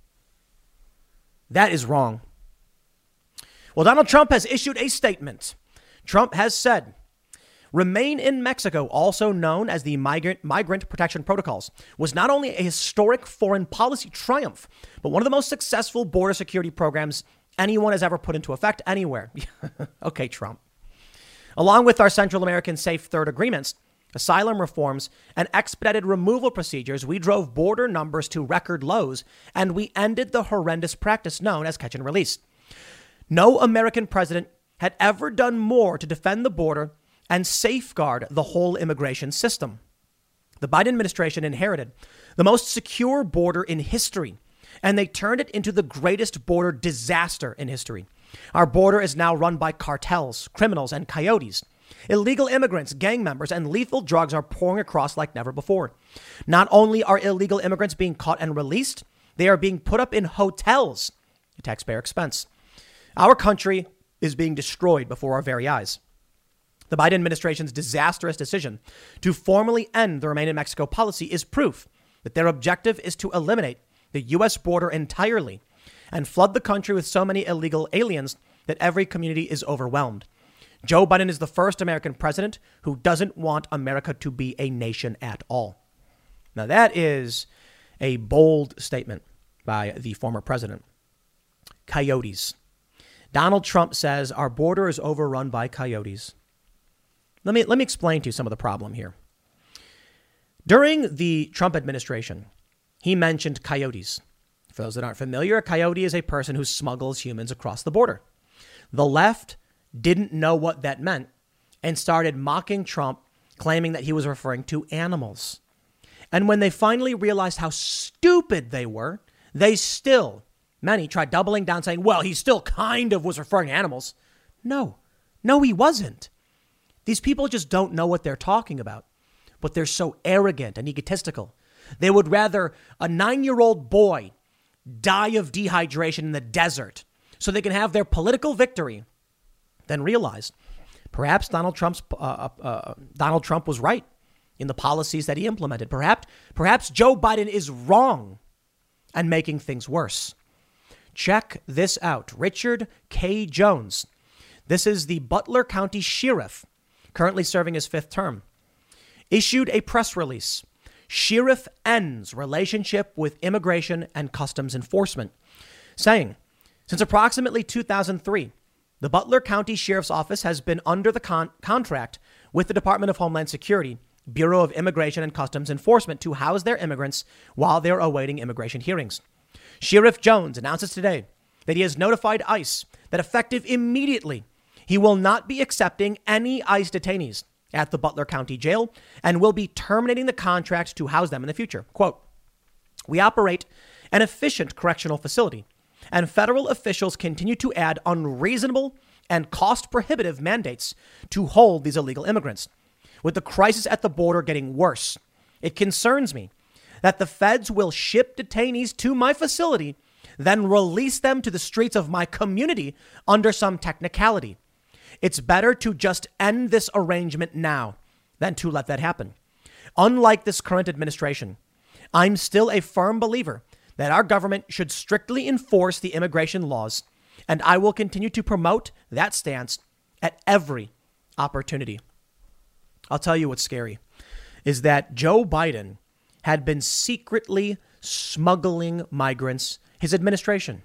That is wrong. Well, Donald Trump has issued a statement. Trump has said, Remain in Mexico, also known as the Migrant Protection Protocols, was not only a historic foreign policy triumph, but one of the most successful border security programs anyone has ever put into effect anywhere. Okay, Trump. Along with our Central American Safe Third agreements, asylum reforms, and expedited removal procedures, we drove border numbers to record lows, and we ended the horrendous practice known as catch and release. No American president had ever done more to defend the border and safeguard the whole immigration system. The Biden administration inherited the most secure border in history, and they turned it into the greatest border disaster in history. Our border is now run by cartels, criminals, and coyotes. Illegal immigrants, gang members, and lethal drugs are pouring across like never before. Not only are illegal immigrants being caught and released, they are being put up in hotels at taxpayer expense. Our country is being destroyed before our very eyes. The Biden administration's disastrous decision to formally end the Remain in Mexico policy is proof that their objective is to eliminate the U.S. border entirely and flood the country with so many illegal aliens that every community is overwhelmed. Joe Biden is the first American president who doesn't want America to be a nation at all. Now, that is a bold statement by the former president. Coyotes. Donald Trump says our border is overrun by coyotes. Let me explain to you some of the problem here. During the Trump administration, he mentioned coyotes. For those that aren't familiar, a coyote is a person who smuggles humans across the border. The left didn't know what that meant and started mocking Trump, claiming that he was referring to animals. And when they finally realized how stupid they were, many tried doubling down saying, well, he still kind of was referring to animals. No, he wasn't. These people just don't know what they're talking about, but they're so arrogant and egotistical. They would rather a 9-year-old boy die of dehydration in the desert so they can have their political victory than realize perhaps Donald Trump was right in the policies that he implemented. Perhaps Joe Biden is wrong and making things worse. Check this out. Richard K. Jones. This is the Butler County Sheriff, currently serving his 5th term, issued a press release. Sheriff ends relationship with Immigration and Customs Enforcement, saying, since approximately 2003, the Butler County Sheriff's Office has been under the contract with the Department of Homeland Security, Bureau of Immigration and Customs Enforcement to house their immigrants while they're awaiting immigration hearings. Sheriff Jones announces today that he has notified ICE that effective immediately, he will not be accepting any ICE detainees at the Butler County Jail and will be terminating the contract to house them in the future. Quote, we operate an efficient correctional facility, and federal officials continue to add unreasonable and cost-prohibitive mandates to hold these illegal immigrants. With the crisis at the border getting worse, it concerns me that the feds will ship detainees to my facility, then release them to the streets of my community under some technicality. It's better to just end this arrangement now than to let that happen. Unlike this current administration, I'm still a firm believer that our government should strictly enforce the immigration laws, and I will continue to promote that stance at every opportunity. I'll tell you what's scary is that Joe Biden had been secretly smuggling migrants, his administration.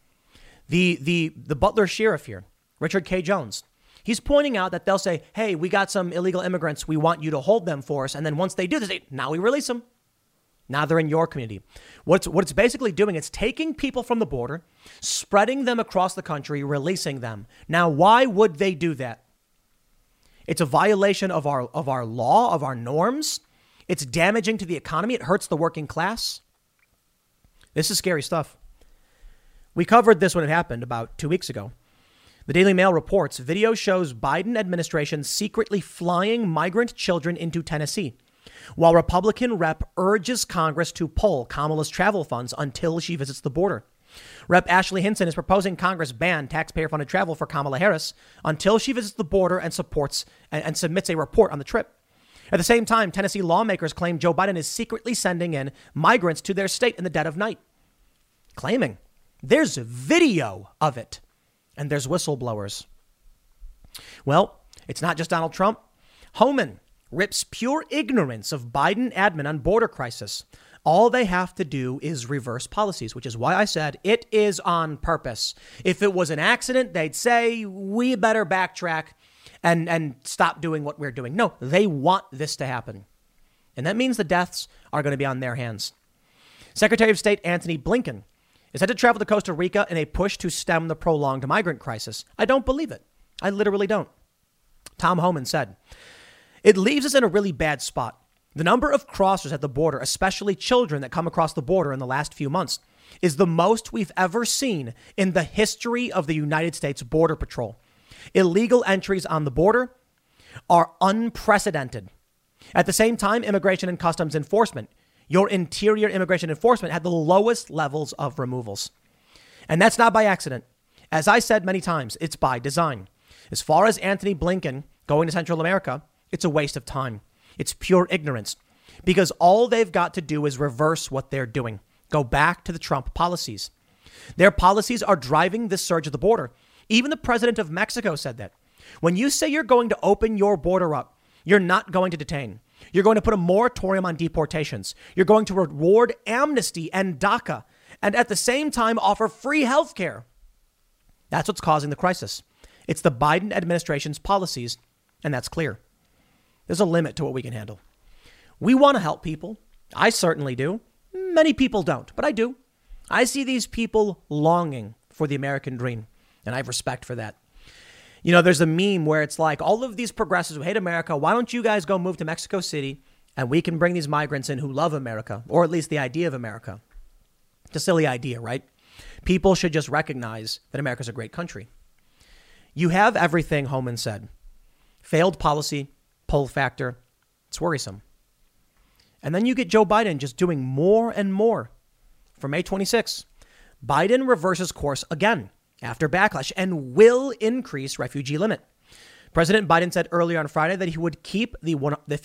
The Butler sheriff here, Richard K. Jones, he's pointing out that they'll say, hey, we got some illegal immigrants. We want you to hold them for us. And then once they do, they say, now we release them. Now they're in your community. What it's basically doing, it's taking people from the border, spreading them across the country, releasing them. Now, why would they do that? It's a violation of our law, of our norms. It's damaging to the economy. It hurts the working class. This is scary stuff. We covered this when it happened about 2 weeks ago. The Daily Mail reports video shows Biden administration secretly flying migrant children into Tennessee, while Republican rep urges Congress to pull Kamala's travel funds until she visits the border. Rep. Ashley Hinson is proposing Congress ban taxpayer-funded travel for Kamala Harris until she visits the border and supports and submits a report on the trip. At the same time, Tennessee lawmakers claim Joe Biden is secretly sending in migrants to their state in the dead of night, claiming there's video of it and there's whistleblowers. Well, it's not just Donald Trump. Homan rips pure ignorance of Biden admin on border crisis. All they have to do is reverse policies, which is why I said it is on purpose. If it was an accident, they'd say we better backtrack and stop doing what we're doing. No, they want this to happen. And that means the deaths are going to be on their hands. Secretary of State Antony Blinken is set to travel to Costa Rica in a push to stem the prolonged migrant crisis. I don't believe it. I literally don't. Tom Homan said, it leaves us in a really bad spot. The number of crossers at the border, especially children that come across the border in the last few months, is the most we've ever seen in the history of the United States Border Patrol. Illegal entries on the border are unprecedented. At the same time, Immigration and Customs Enforcement, your Interior Immigration Enforcement, had the lowest levels of removals. And that's not by accident. As I said many times, it's by design. As far as Antony Blinken going to Central America, it's a waste of time. It's pure ignorance, because all they've got to do is reverse what they're doing. Go back to the Trump policies. Their policies are driving this surge at the border. Even the president of Mexico said that. When you say you're going to open your border up, you're not going to detain. You're going to put a moratorium on deportations. You're going to reward amnesty and DACA, and at the same time offer free health care. That's what's causing the crisis. It's the Biden administration's policies, and that's clear. There's a limit to what we can handle. We want to help people. I certainly do. Many people don't, but I do. I see these people longing for the American dream, and I have respect for that. You know, there's a meme where it's like, all of these progressives who hate America, why don't you guys go move to Mexico City and we can bring these migrants in who love America, or at least the idea of America. It's a silly idea, right? People should just recognize that America's a great country. You have everything Homan said. Failed policy, pull factor. It's worrisome. And then you get Joe Biden just doing more and more. For May 26, Biden reverses course again after backlash and will increase refugee limit. President Biden said earlier on Friday that he would keep the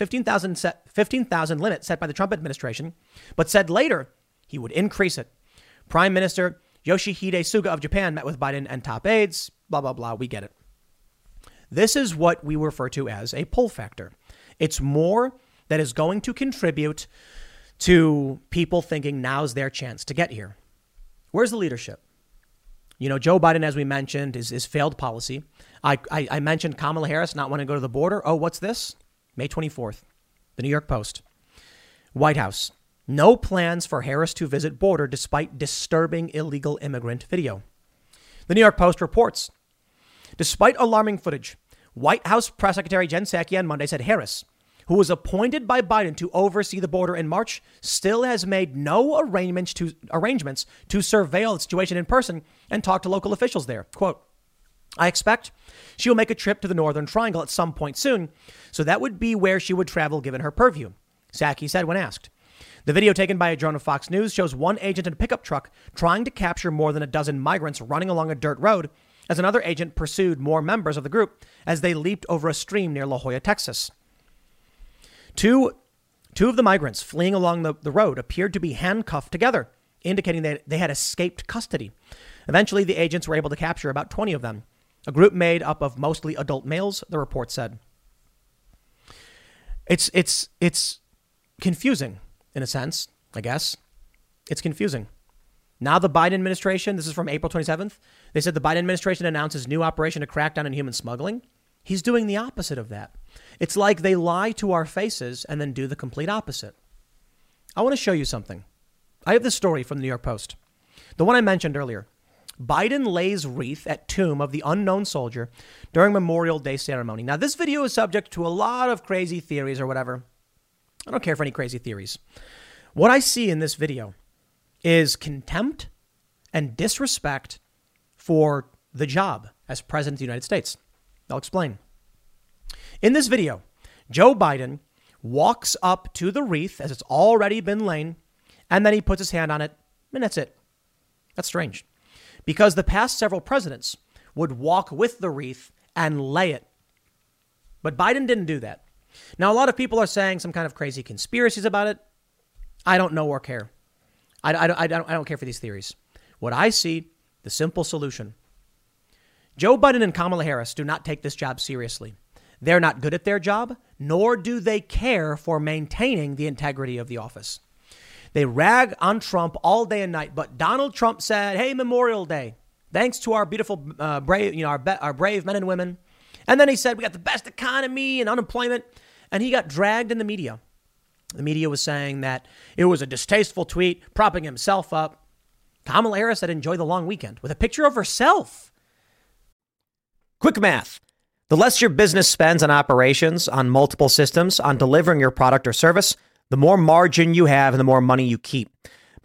15,000 limit set by the Trump administration, but said later he would increase it. Prime Minister Yoshihide Suga of Japan met with Biden and top aides, blah, blah, blah. We get it. This is what we refer to as a pull factor. It's more that is going to contribute to people thinking now's their chance to get here. Where's the leadership? You know, Joe Biden, as we mentioned, is failed policy. I mentioned Kamala Harris not wanting to go to the border. Oh, what's this? May 24th, the New York Post. White House. No plans for Harris to visit border despite disturbing illegal immigrant video. The New York Post reports, despite alarming footage, White House Press Secretary Jen Psaki on Monday said Harris, who was appointed by Biden to oversee the border in March, still has made no arrangements to surveil the situation in person and talk to local officials there. Quote, I expect she will make a trip to the Northern Triangle at some point soon, so that would be where she would travel given her purview, Psaki said when asked. The video taken by a drone of Fox News shows one agent in a pickup truck trying to capture more than a dozen migrants running along a dirt road as another agent pursued more members of the group as they leaped over a stream near La Jolla, Texas. Two of the migrants fleeing along the road appeared to be handcuffed together, indicating that they had escaped custody. Eventually, the agents were able to capture about 20 of them, a group made up of mostly adult males, the report said. It's confusing in a sense, I guess. It's confusing. Now the Biden administration, this is from April 27th, they said the Biden administration announces new operation to crack down on human smuggling. He's doing the opposite of that. It's like they lie to our faces and then do the complete opposite. I want to show you something. I have this story from the New York Post. The one I mentioned earlier. Biden lays wreath at tomb of the unknown soldier during Memorial Day ceremony. Now, this video is subject to a lot of crazy theories or whatever. I don't care for any crazy theories. What I see in this video is contempt and disrespect for the job as president of the United States. I'll explain. In this video, Joe Biden walks up to the wreath as it's already been laid, and then he puts his hand on it, and that's it. That's strange, because the past several presidents would walk with the wreath and lay it. But Biden didn't do that. Now, a lot of people are saying some kind of crazy conspiracies about it. I don't know or care. I don't care for these theories. What I see, the simple solution. Joe Biden and Kamala Harris do not take this job seriously. They're not good at their job, nor do they care for maintaining the integrity of the office. They rag on Trump all day and night, but Donald Trump said, hey, Memorial Day, thanks to our beautiful, brave, our brave men and women. And then he said, we got the best economy and unemployment. And he got dragged in the media. The media was saying that it was a distasteful tweet, propping himself up. Kamala Harris said, enjoy the long weekend with a picture of herself. Quick math. The less your business spends on operations, on multiple systems, on delivering your product or service, the more margin you have and the more money you keep.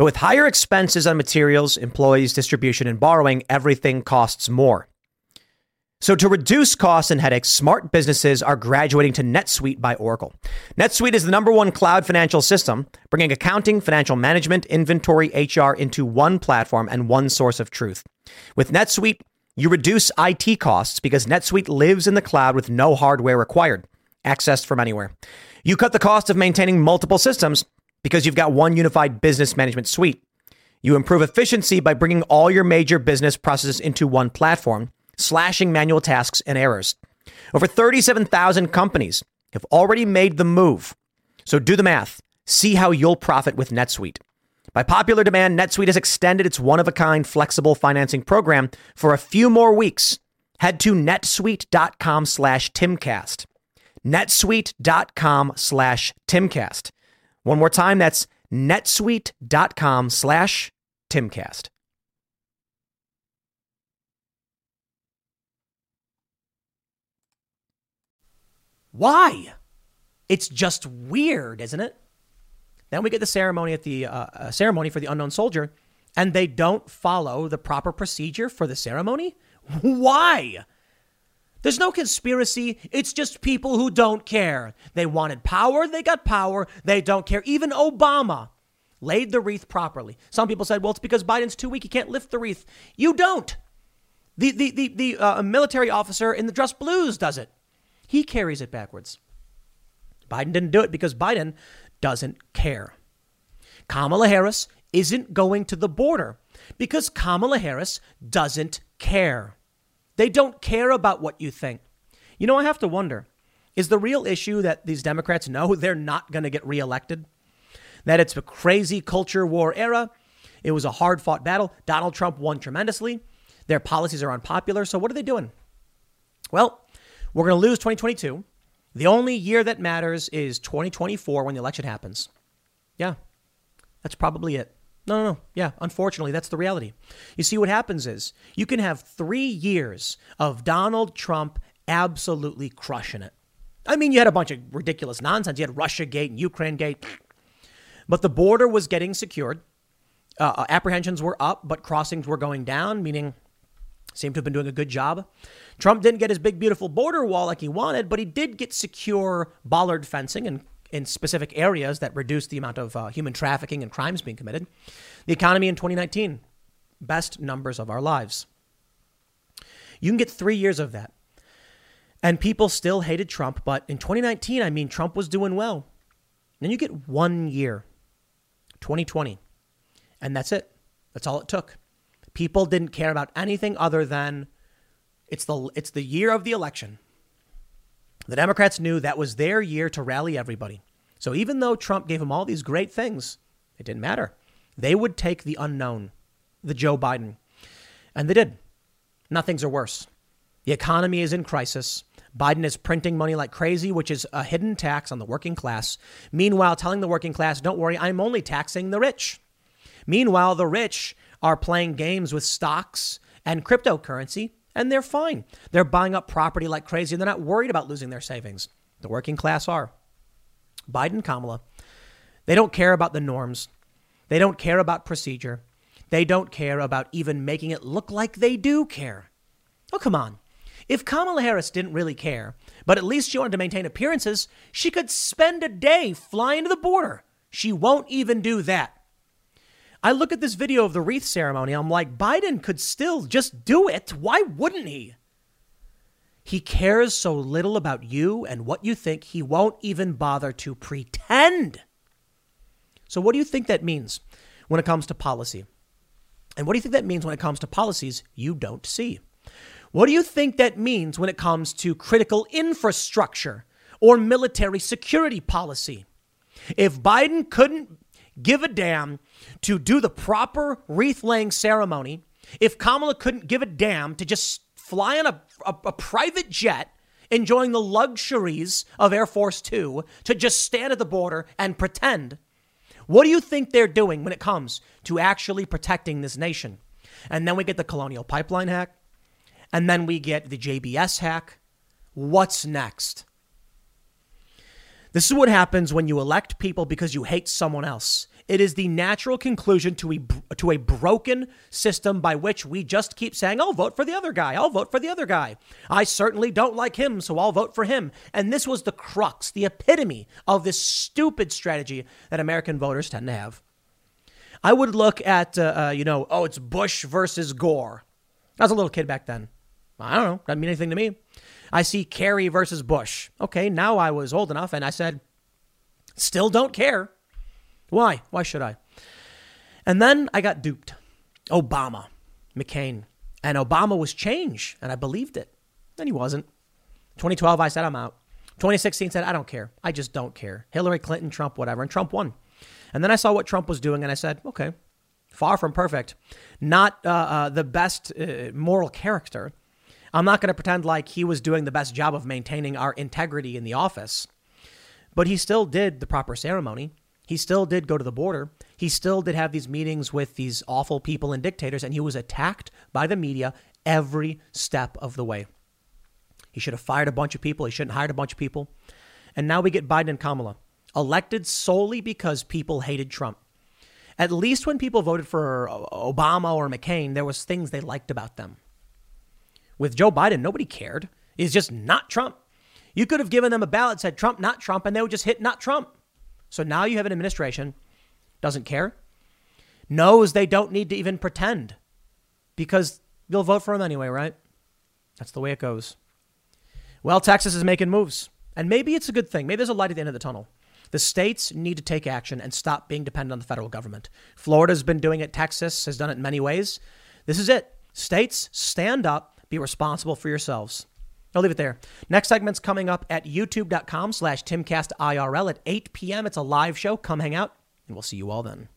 But with higher expenses on materials, employees, distribution, and borrowing, everything costs more. So to reduce costs and headaches, smart businesses are graduating to NetSuite by Oracle. NetSuite is the #1 cloud financial system, bringing accounting, financial management, inventory, HR into one platform and one source of truth. With NetSuite, you reduce IT costs because NetSuite lives in the cloud with no hardware required, accessed from anywhere. You cut the cost of maintaining multiple systems because you've got one unified business management suite. You improve efficiency by bringing all your major business processes into one platform, slashing manual tasks and errors. Over 37,000 companies have already made the move. So do the math. See how you'll profit with NetSuite. By popular demand, NetSuite has extended its one-of-a-kind flexible financing program for a few more weeks. Head to netsuite.com/Timcast. netsuite.com/Timcast. One more time, that's netsuite.com/Timcast. Why? It's just weird, isn't it? Then we get the ceremony at the ceremony for the unknown soldier, and they don't follow the proper procedure for the ceremony. Why? There's no conspiracy. It's just people who don't care. They wanted power. They got power. They don't care. Even Obama laid the wreath properly. Some people said, well, it's because Biden's too weak. He can't lift the wreath. You don't. The military officer in the dress blues does it. He carries it backwards. Biden didn't do it because Biden doesn't care. Kamala Harris isn't going to the border because Kamala Harris doesn't care. They don't care about what you think. You know, I have to wonder, is the real issue that these Democrats know they're not going to get reelected? That it's a crazy culture war era. It was a hard fought battle. Donald Trump won tremendously. Their policies are unpopular. So what are they doing? Well, we're going to lose 2022. The only year that matters is 2024 when the election happens. Yeah, that's probably it. No. Yeah, unfortunately, that's the reality. You see, what happens is you can have 3 years of Donald Trump absolutely crushing it. I mean, you had a bunch of ridiculous nonsense. You had Russiagate and Ukrainegate. But the border was getting secured. Apprehensions were up, but crossings were going down, meaning seemed to have been doing a good job. Trump didn't get his big, beautiful border wall like he wanted, but he did get secure bollard fencing in specific areas that reduced the amount of human trafficking and crimes being committed. The economy in 2019, best numbers of our lives. You can get 3 years of that. And people still hated Trump. But in 2019, I mean, Trump was doing well. Then you get 1 year, 2020. And that's it. That's all it took. People didn't care about anything other than it's the year of the election. The Democrats knew that was their year to rally everybody. So even though Trump gave them all these great things, it didn't matter. They would take the unknown, the Joe Biden. And they did. Now things are worse. The economy is in crisis. Biden is printing money like crazy, which is a hidden tax on the working class. Meanwhile, telling the working class, don't worry, I'm only taxing the rich. Meanwhile, the rich are playing games with stocks and cryptocurrency, and they're fine. They're buying up property like crazy, and they're not worried about losing their savings. The working class are. Biden, Kamala, they don't care about the norms. They don't care about procedure. They don't care about even making it look like they do care. Oh, come on. If Kamala Harris didn't really care, but at least she wanted to maintain appearances, she could spend a day flying to the border. She won't even do that. I look at this video of the wreath ceremony. I'm like, Biden could still just do it. Why wouldn't he? He cares so little about you and what you think, he won't even bother to pretend. So what do you think that means when it comes to policy? And what do you think that means when it comes to policies you don't see? What do you think that means when it comes to critical infrastructure or military security policy? If Biden couldn't give a damn to do the proper wreath-laying ceremony, if Kamala couldn't give a damn to just fly on a private jet, enjoying the luxuries of Air Force Two, to just stand at the border and pretend, what do you think they're doing when it comes to actually protecting this nation? And then we get the Colonial Pipeline hack, and then we get the JBS hack. What's next? This is what happens when you elect people because you hate someone else. It is the natural conclusion to a broken system by which we just keep saying, I'll vote for the other guy. I'll vote for the other guy. I certainly don't like him, so I'll vote for him. And this was the crux, the epitome of this stupid strategy that American voters tend to have. I would look at, it's Bush versus Gore. I was a little kid back then. I don't know. Doesn't mean anything to me. I see Kerry versus Bush. Okay, now I was old enough and I said, still don't care. Why? Why should I? And then I got duped. Obama, McCain. And Obama was change, and I believed it. Then he wasn't. 2012, I said, I'm out. 2016 said, I don't care. I just don't care. Hillary Clinton, Trump, whatever. And Trump won. And then I saw what Trump was doing, and I said, okay, far from perfect. Not the best moral character. I'm not going to pretend like he was doing the best job of maintaining our integrity in the office. But he still did the proper ceremony. He still did go to the border. He still did have these meetings with these awful people and dictators, and he was attacked by the media every step of the way. He should have fired a bunch of people. He shouldn't have hired a bunch of people. And now we get Biden and Kamala, elected solely because people hated Trump. At least when people voted for Obama or McCain, there was things they liked about them. With Joe Biden, nobody cared. He's just not Trump. You could have given them a ballot that said Trump, not Trump, and they would just hit not Trump. So now you have an administration, doesn't care, knows they don't need to even pretend because you'll vote for him anyway, right? That's the way it goes. Well, Texas is making moves, and maybe it's a good thing. Maybe there's a light at the end of the tunnel. The states need to take action and stop being dependent on the federal government. Florida's been doing it. Texas has done it in many ways. This is it. States, stand up, be responsible for yourselves. I'll leave it there. Next segment's coming up at youtube.com/TimCastIRL at 8 p.m. It's a live show. Come hang out, and we'll see you all then.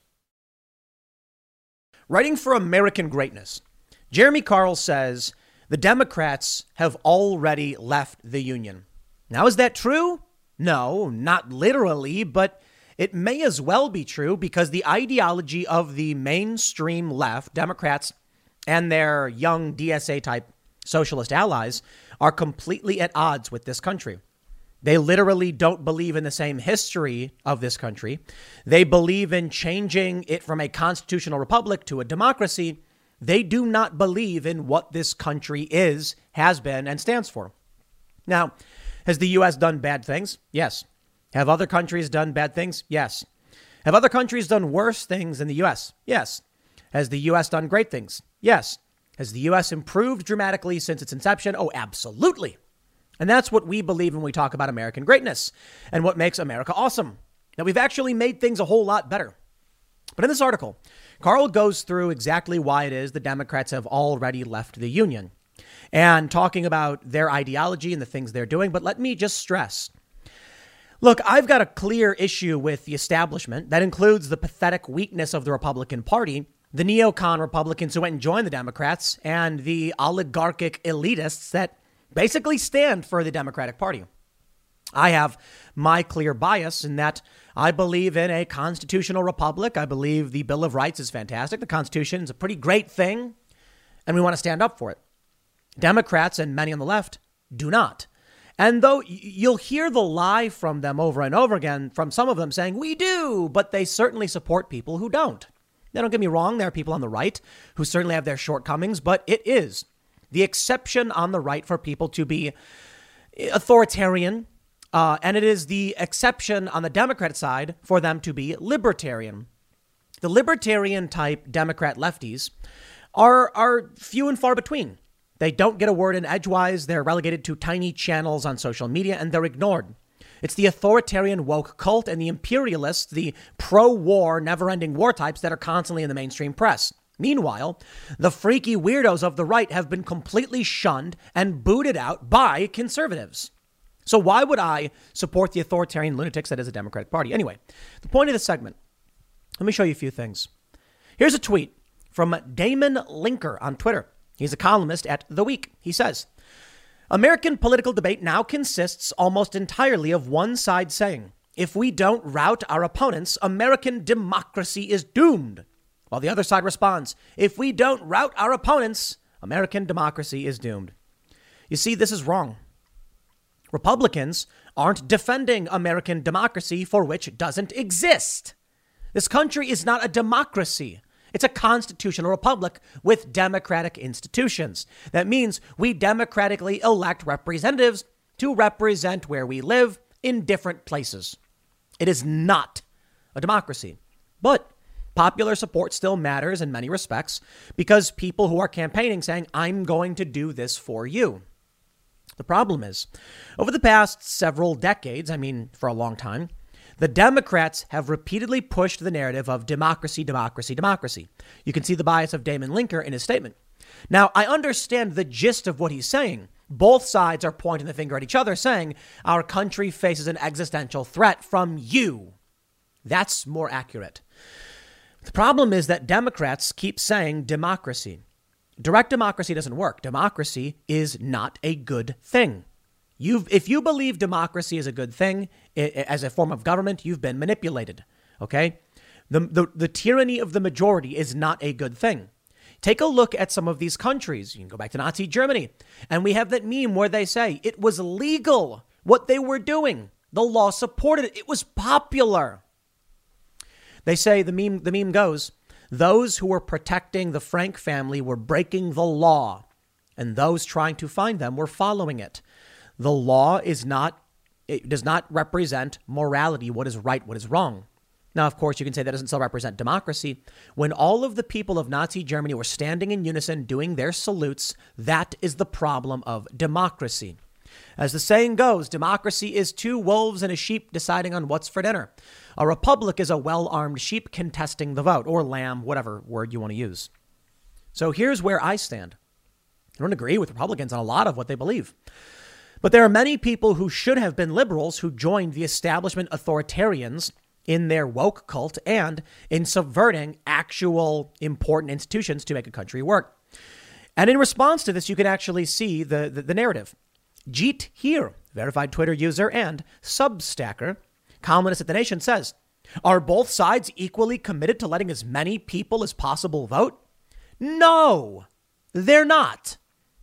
Writing for American Greatness, Jeremy Carl says the Democrats have already left the union. Now, is that true? No, not literally, but it may as well be true because the ideology of the mainstream left, Democrats and their young DSA-type socialist allies, are completely at odds with this country. They literally don't believe in the same history of this country. They believe in changing it from a constitutional republic to a democracy. They do not believe in what this country is, has been, and stands for. Now, has the U.S. done bad things? Yes. Have other countries done bad things? Yes. Have other countries done worse things than the U.S.? Yes. Has the U.S. done great things? Yes. Has the U.S. improved dramatically since its inception? Oh, absolutely. And that's what we believe when we talk about American greatness and what makes America awesome. That we've actually made things a whole lot better. But in this article, Carl goes through exactly why it is the Democrats have already left the union and talking about their ideology and the things they're doing. But let me just stress, look, I've got a clear issue with the establishment. That includes the pathetic weakness of the Republican Party, the neocon Republicans who went and joined the Democrats, and the oligarchic elitists that basically stand for the Democratic Party. I have my clear bias in that I believe in a constitutional republic. I believe the Bill of Rights is fantastic. The Constitution is a pretty great thing, and we want to stand up for it. Democrats and many on the left do not. And though you'll hear the lie from them over and over again, from some of them saying, we do, but they certainly support people who don't. Now, don't get me wrong. There are people on the right who certainly have their shortcomings, but it is the exception on the right for people to be authoritarian. And it is the exception on the Democrat side for them to be libertarian. The libertarian type Democrat lefties are few and far between. They don't get a word in edgewise. They're relegated to tiny channels on social media and they're ignored. It's the authoritarian woke cult and the imperialists, the pro-war, never-ending war types that are constantly in the mainstream press. Meanwhile, the freaky weirdos of the right have been completely shunned and booted out by conservatives. So why would I support the authoritarian lunatics that is the Democratic Party? Anyway, the point of the segment, let me show you a few things. Here's a tweet from Damon Linker on Twitter. He's a columnist at The Week. He says, American political debate now consists almost entirely of one side saying, if we don't rout our opponents, American democracy is doomed. While the other side responds, if we don't rout our opponents, American democracy is doomed. You see, this is wrong. Republicans aren't defending American democracy for which doesn't exist. This country is not a democracy. It's a constitutional republic with democratic institutions. That means we democratically elect representatives to represent where we live in different places. It is not a democracy. But popular support still matters in many respects because people who are campaigning saying, I'm going to do this for you. The problem is, over the past several decades, for a long time, the Democrats have repeatedly pushed the narrative of democracy, democracy, democracy. You can see the bias of Damon Linker in his statement. Now, I understand the gist of what he's saying. Both sides are pointing the finger at each other, saying our country faces an existential threat from you. That's more accurate. The problem is that Democrats keep saying democracy. Direct democracy doesn't work. Democracy is not a good thing. If you believe democracy is a good thing as a form of government, you've been manipulated. OK, the tyranny of the majority is not a good thing. Take a look at some of these countries. You can go back to Nazi Germany. And we have that meme where they say it was legal what they were doing. The law supported it. It was popular. They say the meme goes, those who were protecting the Frank family were breaking the law, and those trying to find them were following it. The law does not represent morality, what is right, what is wrong. Now, of course, you can say that doesn't still represent democracy. When all of the people of Nazi Germany were standing in unison, doing their salutes, that is the problem of democracy. As the saying goes, democracy is two wolves and a sheep deciding on what's for dinner. A republic is a well-armed sheep contesting the vote, or lamb, whatever word you want to use. So here's where I stand. I don't agree with Republicans on a lot of what they believe. But there are many people who should have been liberals who joined the establishment authoritarians in their woke cult and in subverting actual important institutions to make a country work. And in response to this, you can actually see the narrative. Jeet here, verified Twitter user and Substacker, columnist at The Nation, says, are both sides equally committed to letting as many people as possible vote? No, they're not.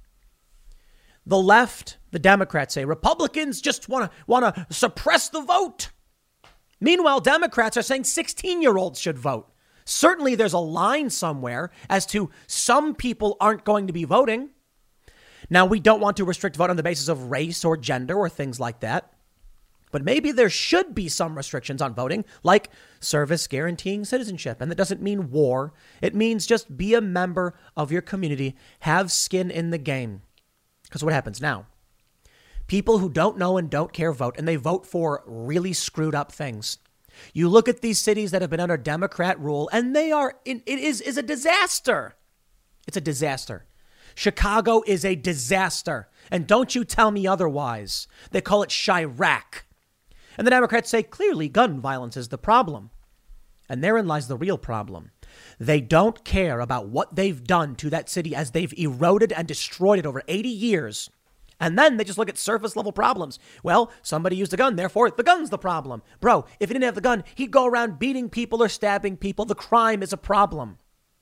The left, the Democrats say Republicans just want to suppress the vote. Meanwhile, Democrats are saying 16-year-olds should vote. Certainly there's a line somewhere as to some people aren't going to be voting. Now, we don't want to restrict vote on the basis of race or gender or things like that. But maybe there should be some restrictions on voting, like service guaranteeing citizenship. And that doesn't mean war. It means just be a member of your community, have skin in the game. Because what happens now? People who don't know and don't care vote, and they vote for really screwed up things. You look at these cities that have been under Democrat rule, and it is a disaster. It's a disaster. Chicago is a disaster. And don't you tell me otherwise. They call it Chirac. And the Democrats say clearly gun violence is the problem. And therein lies the real problem. They don't care about what they've done to that city as they've eroded and destroyed it over 80 years. And then they just look at surface level problems. Well, somebody used a gun, therefore the gun's the problem. Bro, if he didn't have the gun, he'd go around beating people or stabbing people. The crime is a problem.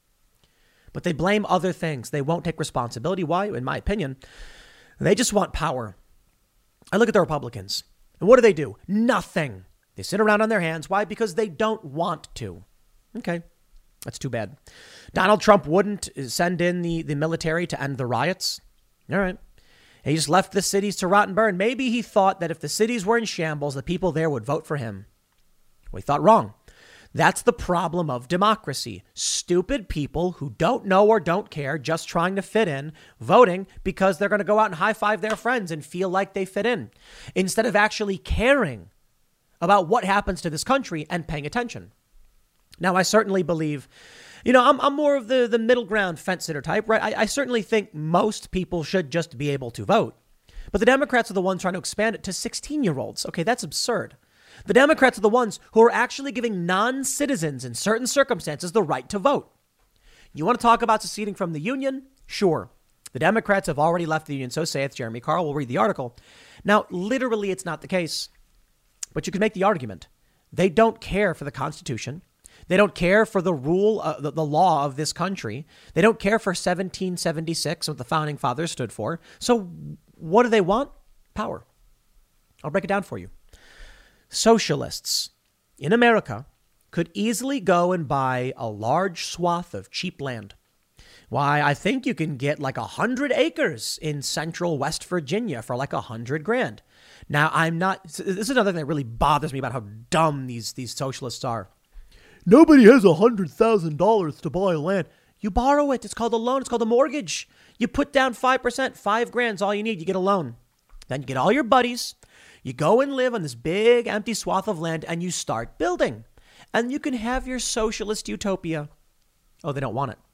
But they blame other things. They won't take responsibility. Why? In my opinion, they just want power. I look at the Republicans. And what do? Nothing. They sit around on their hands. Why? Because they don't want to. Okay. That's too bad. Donald Trump wouldn't send in the military to end the riots. All right. He just left the cities to rot and burn. Maybe he thought that if the cities were in shambles, the people there would vote for him. Well, he thought wrong. That's the problem of democracy. Stupid people who don't know or don't care, just trying to fit in, voting because they're going to go out and high five their friends and feel like they fit in, instead of actually caring about what happens to this country and paying attention. Now, I certainly believe, I'm more of the middle ground fence sitter type, right? I certainly think most people should just be able to vote. But the Democrats are the ones trying to expand it to 16-year-olds. Okay, that's absurd. The Democrats are the ones who are actually giving non-citizens in certain circumstances the right to vote. You want to talk about seceding from the union? Sure. The Democrats have already left the union, so saith Jeremy Carl. We'll read the article. Now, literally, it's not the case. But you can make the argument. They don't care for the Constitution. They don't care for the rule, the law of this country. They don't care for 1776, what the founding fathers stood for. So what do they want? Power. I'll break it down for you. Socialists in America could easily go and buy a large swath of cheap land. Why, I think you can get like 100 acres in central West Virginia for like $100,000. Now, this is another thing that really bothers me about how dumb these socialists are. Nobody has $100,000 to buy land. You borrow it. It's called a loan. It's called a mortgage. You put down 5%, $5,000 is all you need. You get a loan. Then you get all your buddies. You go and live on this big empty swath of land and you start building. And you can have your socialist utopia. Oh, they don't want it.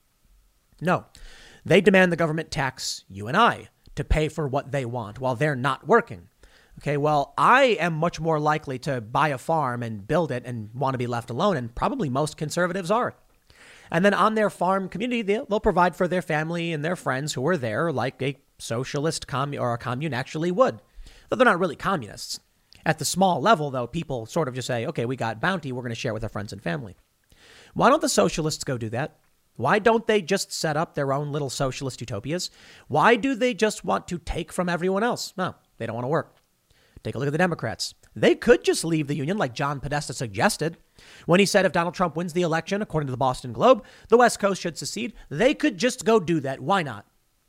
No, they demand the government tax you and I to pay for what they want while they're not working. Okay, well, I am much more likely to buy a farm and build it and want to be left alone, and probably most conservatives are. And then on their farm community, they'll provide for their family and their friends who are there like a socialist or a commune actually would. Though they're not really communists. At the small level, though, people sort of just say, okay, we got bounty, we're going to share with our friends and family. Why don't the socialists go do that? Why don't they just set up their own little socialist utopias? Why do they just want to take from everyone else? No, they don't want to work. Take a look at the Democrats. They could just leave the union like John Podesta suggested. When he said if Donald Trump wins the election, according to the Boston Globe, the West Coast should secede. They could just go do that. Why not?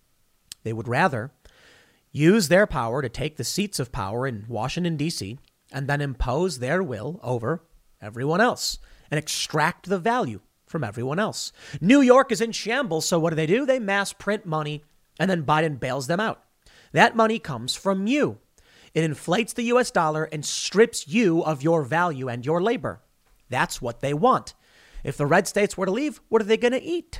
They would rather use their power to take the seats of power in Washington, D.C., and then impose their will over everyone else and extract the value from everyone else. New York is in shambles, so what do? They mass print money, and then Biden bails them out. That money comes from you. It inflates the U.S. dollar and strips you of your value and your labor. That's what they want. If the red states were to leave, what are they going to eat?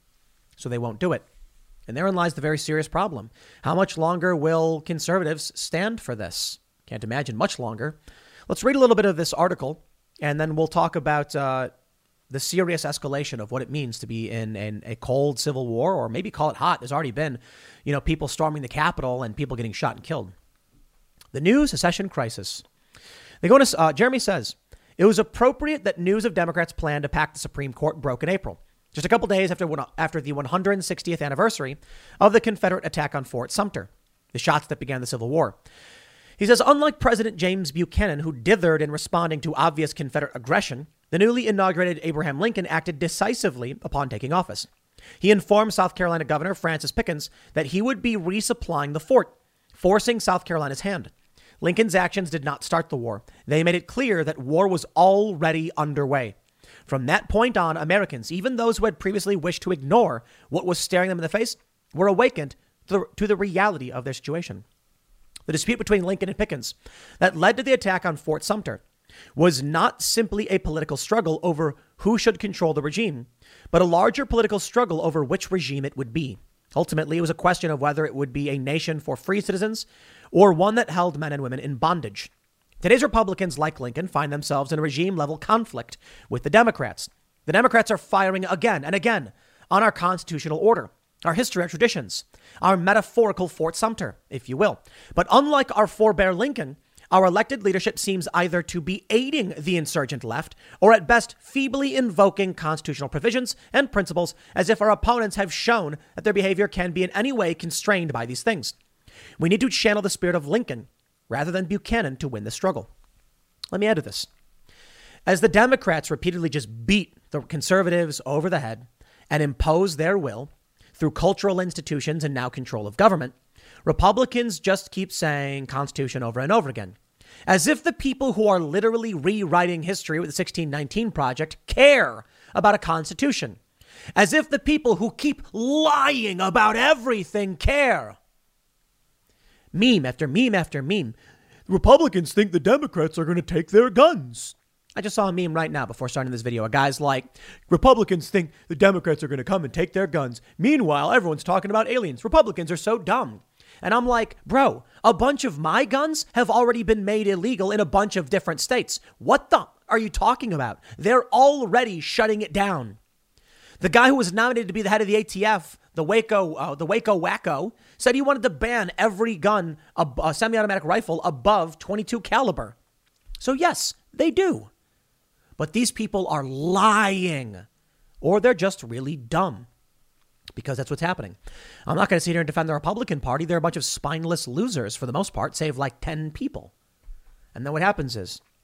So they won't do it. And therein lies the very serious problem. How much longer will conservatives stand for this? Can't imagine much longer. Let's read a little bit of this article, and then we'll talk about the serious escalation of what it means to be in a cold civil war, or maybe call it hot. There's already been, people storming the Capitol and people getting shot and killed. The new secession crisis. Jeremy says, it was appropriate that news of Democrats' plan to pack the Supreme Court broke in April, just a couple days after the 160th anniversary of the Confederate attack on Fort Sumter, the shots that began the Civil War. He says, unlike President James Buchanan, who dithered in responding to obvious Confederate aggression, the newly inaugurated Abraham Lincoln acted decisively upon taking office. He informed South Carolina Governor Francis Pickens that he would be resupplying the fort, forcing South Carolina's hand. Lincoln's actions did not start the war. They made it clear that war was already underway. From that point on, Americans, even those who had previously wished to ignore what was staring them in the face, were awakened to the reality of their situation. The dispute between Lincoln and Pickens that led to the attack on Fort Sumter was not simply a political struggle over who should control the regime, but a larger political struggle over which regime it would be. Ultimately, it was a question of whether it would be a nation for free citizens or one that held men and women in bondage. Today's Republicans, like Lincoln, find themselves in a regime-level conflict with the Democrats. The Democrats are firing again and again on our constitutional order, our history, our traditions, our metaphorical Fort Sumter, if you will. But unlike our forebear Lincoln, our elected leadership seems either to be aiding the insurgent left or at best feebly invoking constitutional provisions and principles as if our opponents have shown that their behavior can be in any way constrained by these things. We need to channel the spirit of Lincoln rather than Buchanan to win the struggle. Let me add to this. As the Democrats repeatedly just beat the conservatives over the head and impose their will through cultural institutions and now control of government, Republicans just keep saying Constitution over and over again, as if the people who are literally rewriting history with the 1619 Project care about a Constitution, as if the people who keep lying about everything care. Meme after meme after meme. Republicans think the Democrats are going to take their guns. I just saw a meme right now before starting this video. A guy's like, Republicans think the Democrats are going to come and take their guns. Meanwhile, everyone's talking about aliens. Republicans are so dumb. And I'm like, bro, a bunch of my guns have already been made illegal in a bunch of different states. What the are you talking about? They're already shutting it down. The guy who was nominated to be the head of the ATF, the Waco Wacko, said he wanted to ban every gun, a semi-automatic rifle above 22 caliber. So yes, they do. But these people are lying, or they're just really dumb, because that's what's happening. I'm not going to sit here and defend the Republican Party. They're a bunch of spineless losers for the most part, save like 10 people. And then what happens is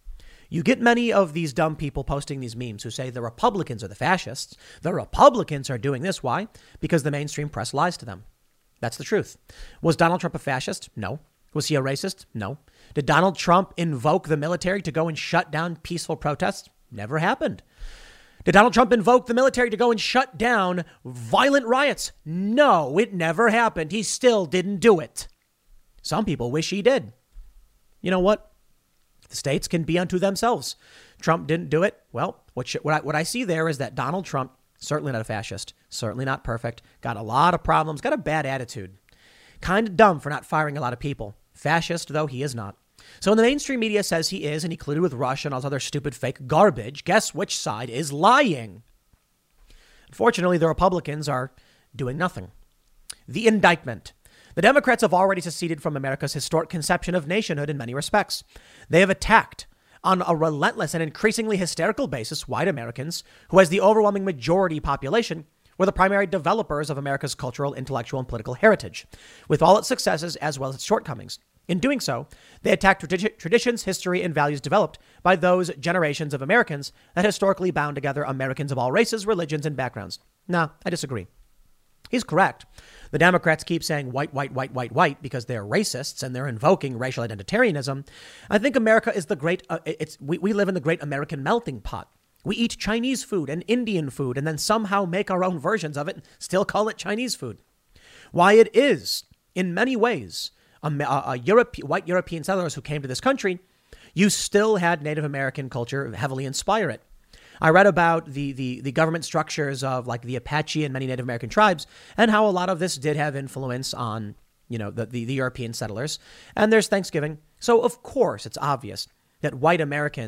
You get many of these dumb people posting these memes who say the Republicans are the fascists. The Republicans are doing this. Why? Because the mainstream press lies to them. That's the truth. Was Donald Trump a fascist? No. Was he a racist? No. Did Donald Trump invoke the military to go and shut down peaceful protests? Never happened. Did Donald Trump invoke the military to go and shut down violent riots? No, it never happened. He still didn't do it. Some people wish he did. You know what? The states can be unto themselves. Trump didn't do it. Well, what I see there is that Donald Trump, certainly not a fascist, certainly not perfect, got a lot of problems, got a bad attitude. Kind of dumb for not firing a lot of people. Fascist, though, he is not. So when the mainstream media says he is, and he colluded with Russia and all this other stupid fake garbage, guess which side is lying? Unfortunately, the Republicans are doing nothing. The indictment. The Democrats have already seceded from America's historic conception of nationhood in many respects. They have attacked on a relentless and increasingly hysterical basis white Americans, who, as the overwhelming majority population, were the primary developers of America's cultural, intellectual, and political heritage, with all its successes as well as its shortcomings. In doing so, they attacked traditions, history, and values developed by those generations of Americans that historically bound together Americans of all races, religions, and backgrounds. No, I disagree. He's correct. The Democrats keep saying white, white, white, white, white because they're racists and they're invoking racial identitarianism. I think America is the great, we live in the great American melting pot. We eat Chinese food and Indian food and then somehow make our own versions of it and still call it Chinese food. Why it is, in many ways, white European settlers who came to this country, you still had Native American culture heavily inspire it. I read about the government structures of like the Apache and many Native American tribes and how a lot of this did have influence on, the European settlers. And there's Thanksgiving. So, of course, it's obvious that white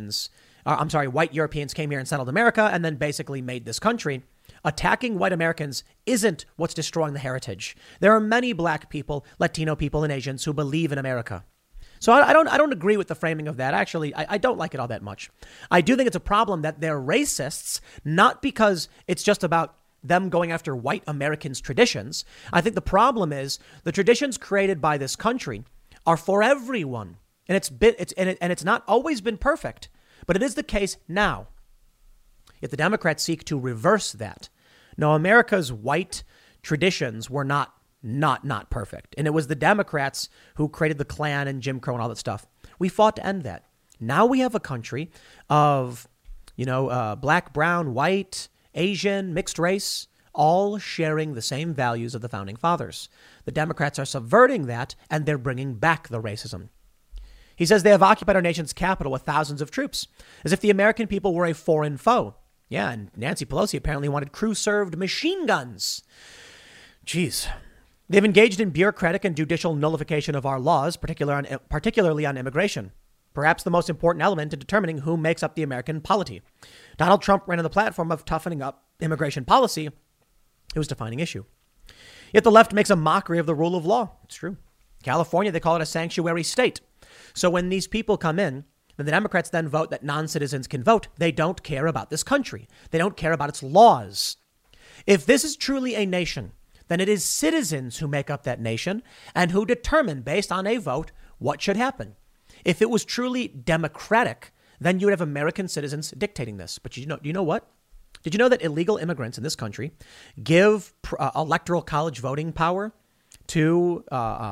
Europeans came here and settled America and then basically made this country. Attacking white Americans isn't what's destroying the heritage. There are many black people, Latino people, and Asians who believe in America. So I don't agree with the framing of that. Actually, I don't like it all that much. I do think it's a problem that they're racists, not because it's just about them going after white Americans' traditions. I think the problem is the traditions created by this country are for everyone. And it's not always been perfect, but it is the case now. If the Democrats seek to reverse that, no, America's white traditions were not perfect. And it was the Democrats who created the Klan and Jim Crow and all that stuff. We fought to end that. Now we have a country of, black, brown, white, Asian, mixed race, all sharing the same values of the founding fathers. The Democrats are subverting that, and they're bringing back the racism. He says they have occupied our nation's capital with thousands of troops, as if the American people were a foreign foe. Yeah, and Nancy Pelosi apparently wanted crew-served machine guns. Jeez. They've engaged in bureaucratic and judicial nullification of our laws, particularly on immigration. Perhaps the most important element in determining who makes up the American polity. Donald Trump ran on the platform of toughening up immigration policy. It was a defining issue. Yet the left makes a mockery of the rule of law. It's true. California, they call it a sanctuary state. So when these people come in, and the Democrats then vote that non-citizens can vote, they don't care about this country. They don't care about its laws. If this is truly a nation, then it is citizens who make up that nation and who determine based on a vote what should happen. If it was truly democratic, then you would have American citizens dictating this. But do you know what? Did you know that illegal immigrants in this country give electoral college voting power to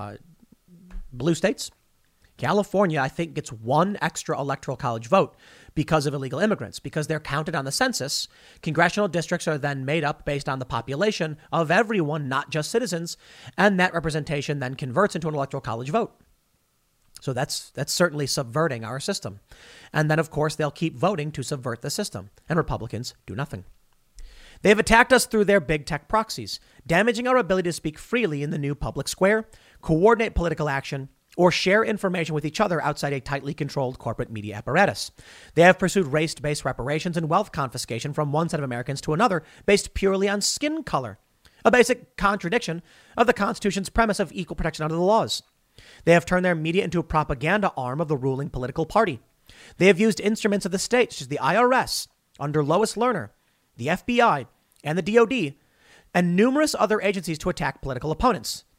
blue states? California, I think, gets one extra electoral college vote because of illegal immigrants, because they're counted on the census. Congressional districts are then made up based on the population of everyone, not just citizens. And that representation then converts into an electoral college vote. So that's certainly subverting our system. And then, of course, they'll keep voting to subvert the system. And Republicans do nothing. They have attacked us through their big tech proxies, damaging our ability to speak freely in the new public square, coordinate political action, or share information with each other outside a tightly controlled corporate media apparatus. They have pursued race-based reparations and wealth confiscation from one set of Americans to another based purely on skin color, a basic contradiction of the Constitution's premise of equal protection under the laws. They have turned their media into a propaganda arm of the ruling political party. They have used instruments of the state, such as the IRS, under Lois Lerner, the FBI, and the DOD, and numerous other agencies to attack political opponents.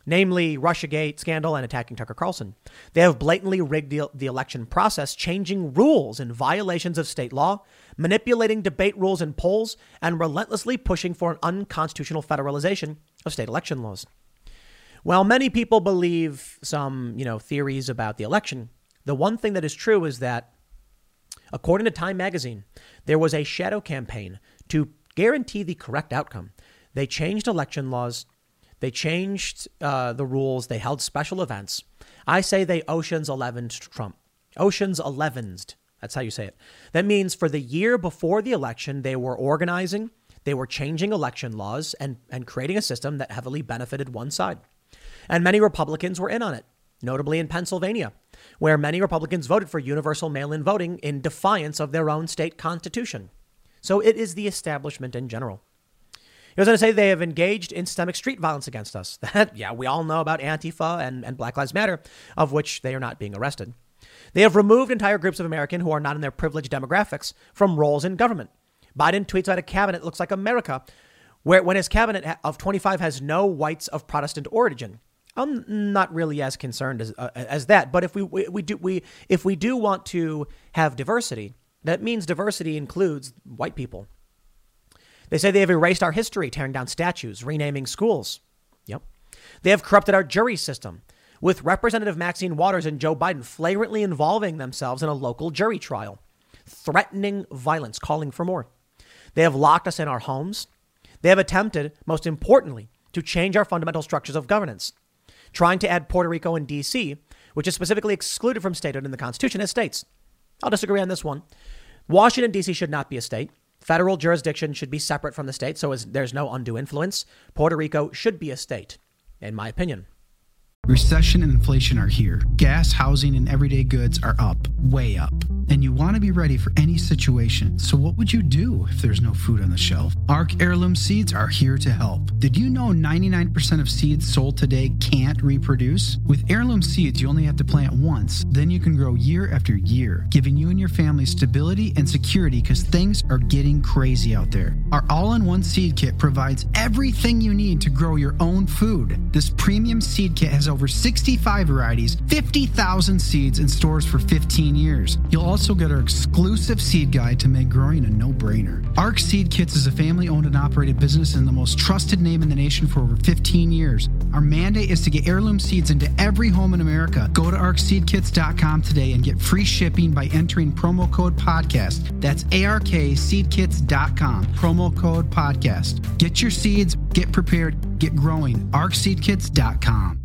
namely Russiagate scandal and attacking Tucker Carlson. They have blatantly rigged the election process, changing rules in violations of state law, manipulating debate rules in polls, and relentlessly pushing for an unconstitutional federalization of state election laws. While many people believe some, theories about the election, the one thing that is true is that, according to Time magazine, there was a shadow campaign to guarantee the correct outcome. They changed election laws. They changed the rules. They held special events. I say they Ocean's 11'd Trump. Ocean's 11'd. That's how you say it. That means for the year before the election, they were organizing, they were changing election laws and creating a system that heavily benefited one side. And many Republicans were in on it, notably in Pennsylvania, where many Republicans voted for universal mail-in voting in defiance of their own state constitution. So it is the establishment in general. He was going to say they have engaged in systemic street violence against us. We all know about Antifa and Black Lives Matter, of which they are not being arrested. They have removed entire groups of Americans who are not in their privileged demographics from roles in government. Biden tweets out a cabinet that looks like America, when his cabinet of 25 has no whites of Protestant origin. I'm not really as concerned as that. But if we do want to have diversity, that means diversity includes white people. They say they have erased our history, tearing down statues, renaming schools. Yep. They have corrupted our jury system, with Representative Maxine Waters and Joe Biden flagrantly involving themselves in a local jury trial, threatening violence, calling for more. They have locked us in our homes. They have attempted, most importantly, to change our fundamental structures of governance, trying to add Puerto Rico and D.C., which is specifically excluded from statehood in the Constitution, as states. I'll disagree on this one. Washington, D.C. should not be a state. Federal jurisdiction should be separate from the state, so there's no undue influence. Puerto Rico should be a state, in my opinion. Recession and inflation are here. Gas, housing, and everyday goods are up, way up. And you want to be ready for any situation. So what would you do if there's no food on the shelf? ARC Heirloom Seeds are here to help. Did you know 99% of seeds sold today can't reproduce? With Heirloom Seeds, you only have to plant once. Then you can grow year after year, giving you and your family stability and security because things are getting crazy out there. Our all-in-one seed kit provides everything you need to grow your own food. This premium seed kit has over 65 varieties, 50,000 seeds in stores for 15 years. You'll also get our exclusive seed guide to make growing a no-brainer. ARC Seed Kits is a family-owned and operated business and the most trusted name in the nation for over 15 years. Our mandate is to get heirloom seeds into every home in America. Go to arcseedkits.com today and get free shipping by entering promo code podcast. That's ARKseedkits.com, promo code podcast. Get your seeds, get prepared, get growing. arcseedkits.com.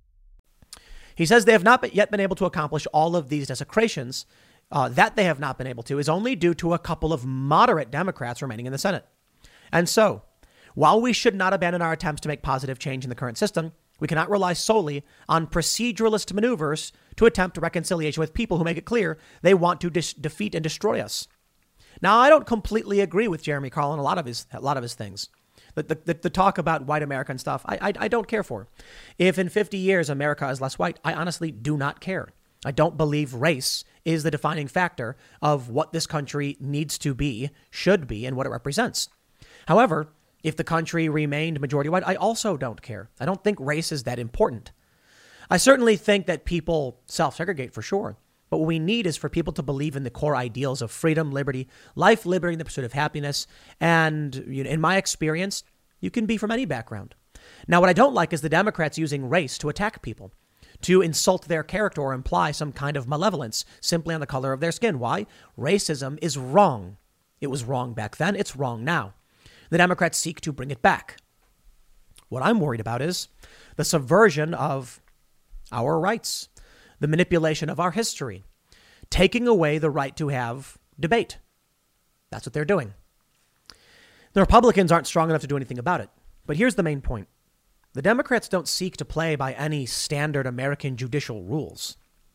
He says they have not yet been able to accomplish all of these desecrations. That they have not been able to is only due to a couple of moderate Democrats remaining in the Senate. And so, while we should not abandon our attempts to make positive change in the current system, we cannot rely solely on proceduralist maneuvers to attempt reconciliation with people who make it clear they want to defeat and destroy us. Now, I don't completely agree with Jeremy Carl on a lot of his things. The talk about white America and stuff, I don't care for. If in 50 years America is less white, I honestly do not care. I don't believe race is the defining factor of what this country needs to be, should be, and what it represents. However, if the country remained majority white, I also don't care. I don't think race is that important. I certainly think that people self-segregate for sure. But what we need is for people to believe in the core ideals of freedom, liberty, life, liberty, and the pursuit of happiness. And in my experience, you can be from any background. Now, what I don't like is the Democrats using race to attack people, to insult their character or imply some kind of malevolence simply on the color of their skin. Why? Racism is wrong. It was wrong back then. It's wrong now. The Democrats seek to bring it back. What I'm worried about is the subversion of our rights, the manipulation of our history, taking away the right to have debate. That's what they're doing. The Republicans aren't strong enough to do anything about it. But here's the main point. The Democrats don't seek to play by any standard American judicial rules.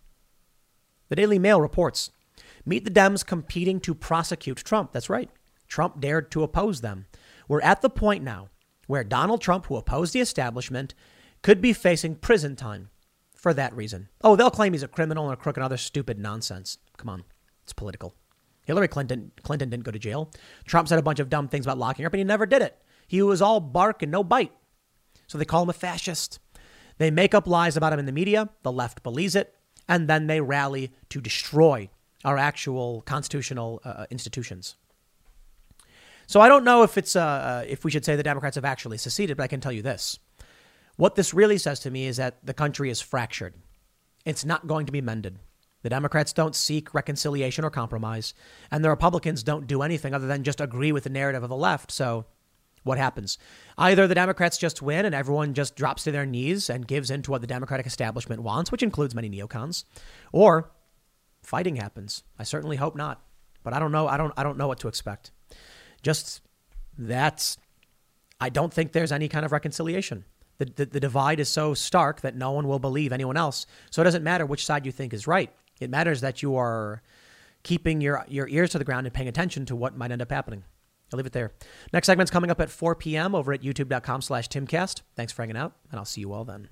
The Daily Mail reports, meet the Dems competing to prosecute Trump. That's right. Trump dared to oppose them. We're at the point now where Donald Trump, who opposed the establishment, could be facing prison time for that reason. Oh, they'll claim he's a criminal and a crook and other stupid nonsense. Come on. It's political. Hillary Clinton didn't go to jail. Trump said a bunch of dumb things about locking her up, and he never did it. He was all bark and no bite. So they call him a fascist. They make up lies about him in the media. The left believes it. And then they rally to destroy our actual constitutional institutions. So I don't know if it's if we should say the Democrats have actually seceded, but I can tell you this. What this really says to me is that the country is fractured. It's not going to be mended. The Democrats don't seek reconciliation or compromise, and the Republicans don't do anything other than just agree with the narrative of the left. So what happens? Either the Democrats just win and everyone just drops to their knees and gives in to what the Democratic establishment wants, which includes many neocons, or fighting happens. I certainly hope not, but I don't know. I don't know what to expect. Just that's, I don't think there's any kind of reconciliation. The divide is so stark that no one will believe anyone else. So it doesn't matter which side you think is right. It matters that you are keeping your ears to the ground and paying attention to what might end up happening. I'll leave it there. Next segment's coming up at 4 p.m. over at youtube.com/Timcast. Thanks for hanging out, and I'll see you all then.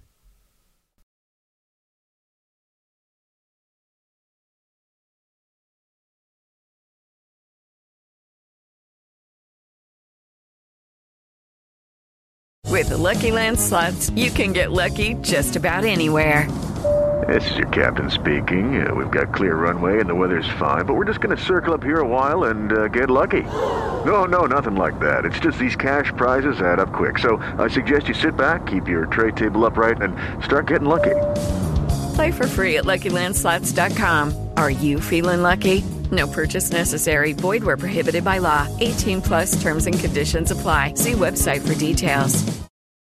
With the Lucky Land Slots, you can get lucky just about anywhere. This is your captain speaking. We've got clear runway and the weather's fine, but we're just going to circle up here a while and get lucky. No, nothing like that. It's just these cash prizes add up quick. So I suggest you sit back, keep your tray table upright, and start getting lucky. Play for free at LuckyLandSlots.com. Are you feeling lucky? No purchase necessary. Void where prohibited by law. 18+ terms and conditions apply. See website for details.